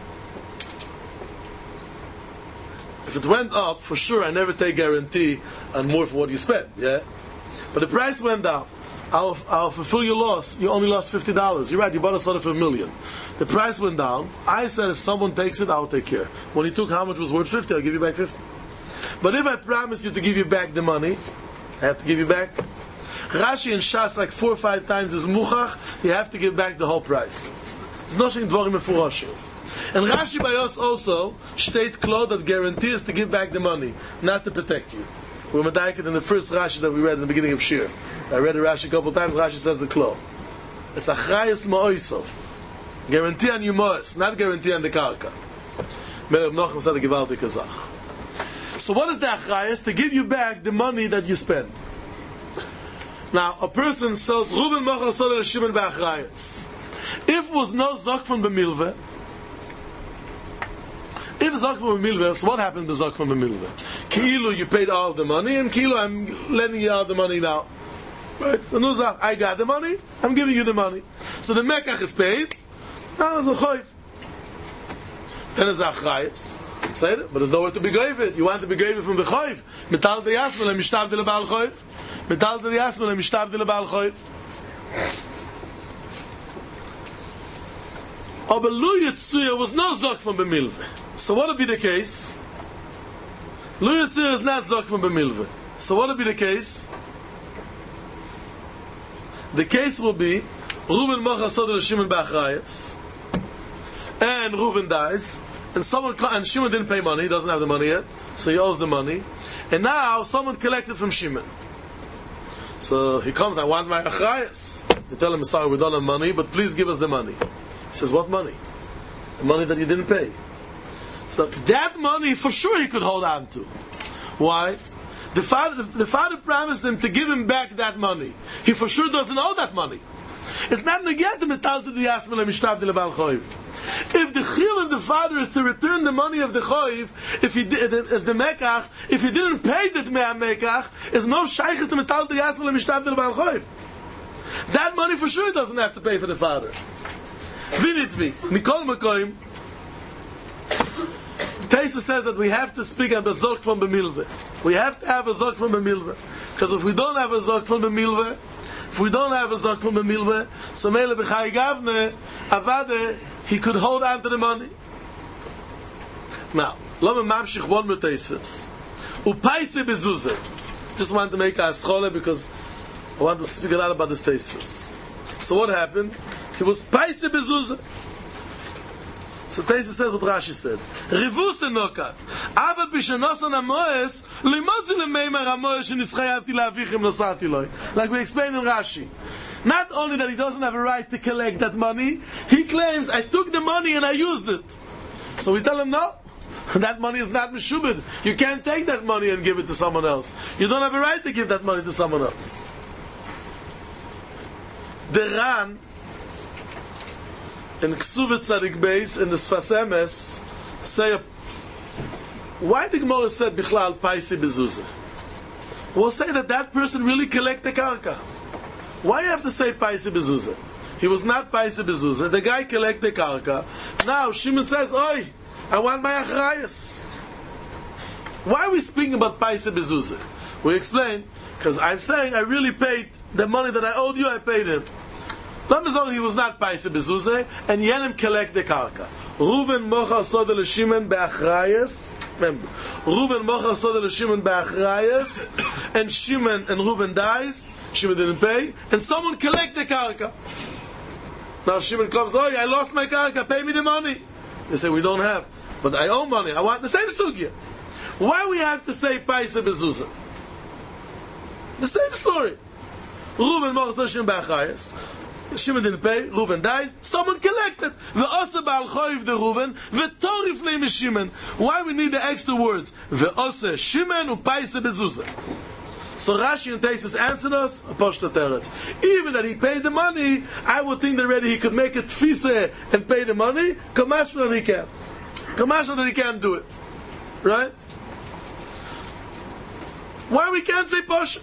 If it went up, for sure, I never take guarantee on more for what you spent, yeah? But the price went down. I'll, I'll fulfill your loss. You only lost fifty dollars. You're right, you bought a soda for a million. The price went down. I said if someone takes it, I'll take care. When he took how much was worth fifty, I'll give you back fifty. But if I promise you to give you back the money, I have to give you back. Rashi and Shas like four or five times is muchach, you have to give back the whole price. It's nothing dvorim mefuroshim. And Rashi by us also, state klo that guarantees to give back the money, not to protect you. We're medayik in the first Rashi that we read in the beginning of Shir. I read the Rashi a couple of times, Rashi says the klo. It's achrayas ma'oisov. Guarantee on your mois, not guarantee on the karka. Melech Nochem said a givaldik azach. So what is the achrayas? To give you back the money that you spend. Now, a person sells Reuven mochar sodeh leShimon be'achrayas. If was no zok from b'milveh, if zok from b'milveh, so what happened to zok from b'milveh? Ki'ilu, you paid all the money, and ki'ilu, I'm lending you all the money now. Right? So nuzach, I got the money, I'm giving you the money. So the mekach is paid, now it's a choiv. Then it's achrayas. Say it, but there's nowhere to be gave. You want to be gave from the choiv. Metal de yasmel and mishtav de lebal choiv. Metal de yasmel and mishtav de lebal choiv. Aber lu yitzuya was no zok from b'milveh. So what would be the case? Lu yitzuya is not zok from b'milveh. So what would be the case? The case will be Reuven mochar sodeh leShimon be'achrayas, and Reuven dies. And someone and Shimon didn't pay money; he doesn't have the money yet, so he owes the money. And now someone collected from Shimon. So he comes, I want my achrayas. They tell him, sorry, we don't have money, but please give us the money. He says, what money? The money that you didn't pay. So that money, for sure, he could hold on to. Why? The father, the, the father promised him to give him back that money. He for sure doesn't owe that money. It's not negiyat to metal to the yasmel and mishtav de lebal choiv. If the chiyuv of the father is to return the money of the choiv, if he did, if the mekach, if he didn't pay the mekach, is no shaykhis to metal to the yasmel and mishtav de lebal choiv. That money for sure doesn't have to pay for the father. Vinitvi, Mikol Mekoim. Taisa says that we have to speak on the Zok from the Milve. We have to have a Zok from the Milve. Because if we don't have a Zok from the Milve, if we don't have a Zok from the Milve, so Mele B'chai Gavne, Avade, he could hold on to the money. Now, let me mamshich one more Taisvis. Upaise Bezuze. Just want to make a scholar because I want to speak a lot about this Taisvis. So what happened? He was Paise Bezuze. So Taisa said what Rashi said. Rivus enokat. Aval b'shenosan amoes limotzi lemeimar amoes shenischayavti la'avichim nosati loy. Like we explained in Rashi. Not only that he doesn't have a right to collect that money, he claims, I took the money and I used it. So we tell him, no. That money is not meshubed. You can't take that money and give it to someone else. You don't have a right to give that money to someone else. The Ran in Ksuvet Tzadik Beis in the Sfas Emes say, why the Gemara said Bichlal Paisi Bezuze? We'll say that that person really collect the karka. Why you have to say Paisi Bezuze? He was not Paisi Bezuze. The guy collect the karka. Now Shimon says, oi, I want my achrayas. Why are we speaking about Paisa Bezuze? We explain, because I'm saying I really paid the money that I owed you, I paid him. Lamazon, he was not Paisa Bezuze, and Yenim collect the karka. Reuven mochal soda l'Shimon be'achrayas. Remember, Reuven mochal soda l'Shimon be'achrayas, and Shimon and Reuven dies, Shimon didn't pay, and someone collect the karka. Now Shimon comes, oh, I lost my karka, pay me the money. They say, we don't have. But I owe money. I want the same sugya. Why we have to say Paisa Bezuze? The same story. Reuven mochal Shimon be'achrayas. Shimon didn't pay. Reuven dies. Someone collected. Ve'ose ba'al choiv de Reuven. Ve'torif le'im Shimon. Why we need the extra words? Ve'ose Shimon u'Paisa Bezuze. So Rashi and Taisus answered us, Aposhta Teretz. Even that he paid the money, I would think that already he could make it tfise and pay the money. Kamashma that he can. Kamashma that he can't do it. Right? Why we can't say Poshet?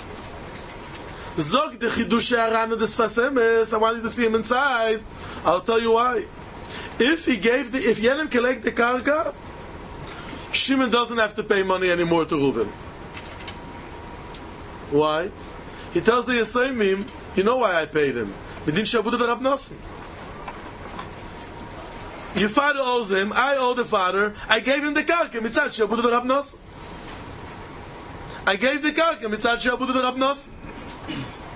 Zog the Chidush Aran of the Sfas Emes. I want you to see him inside. I'll tell you why. If he gave the, if Yenim collect the karka, Shimon doesn't have to pay money anymore to Reuven. Why? He tells the Yisayimim, you know why I paid him. Midin Shabuda the Rab Nosson. Your father owes him, I owe the father, I gave him the karka, mitzad Shabuda the Rab Nosson. I gave the karka, mitzad Shabuda the Rab Nosson.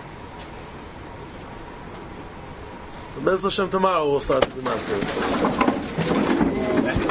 Bez Hashem tomorrow we'll start with the mask.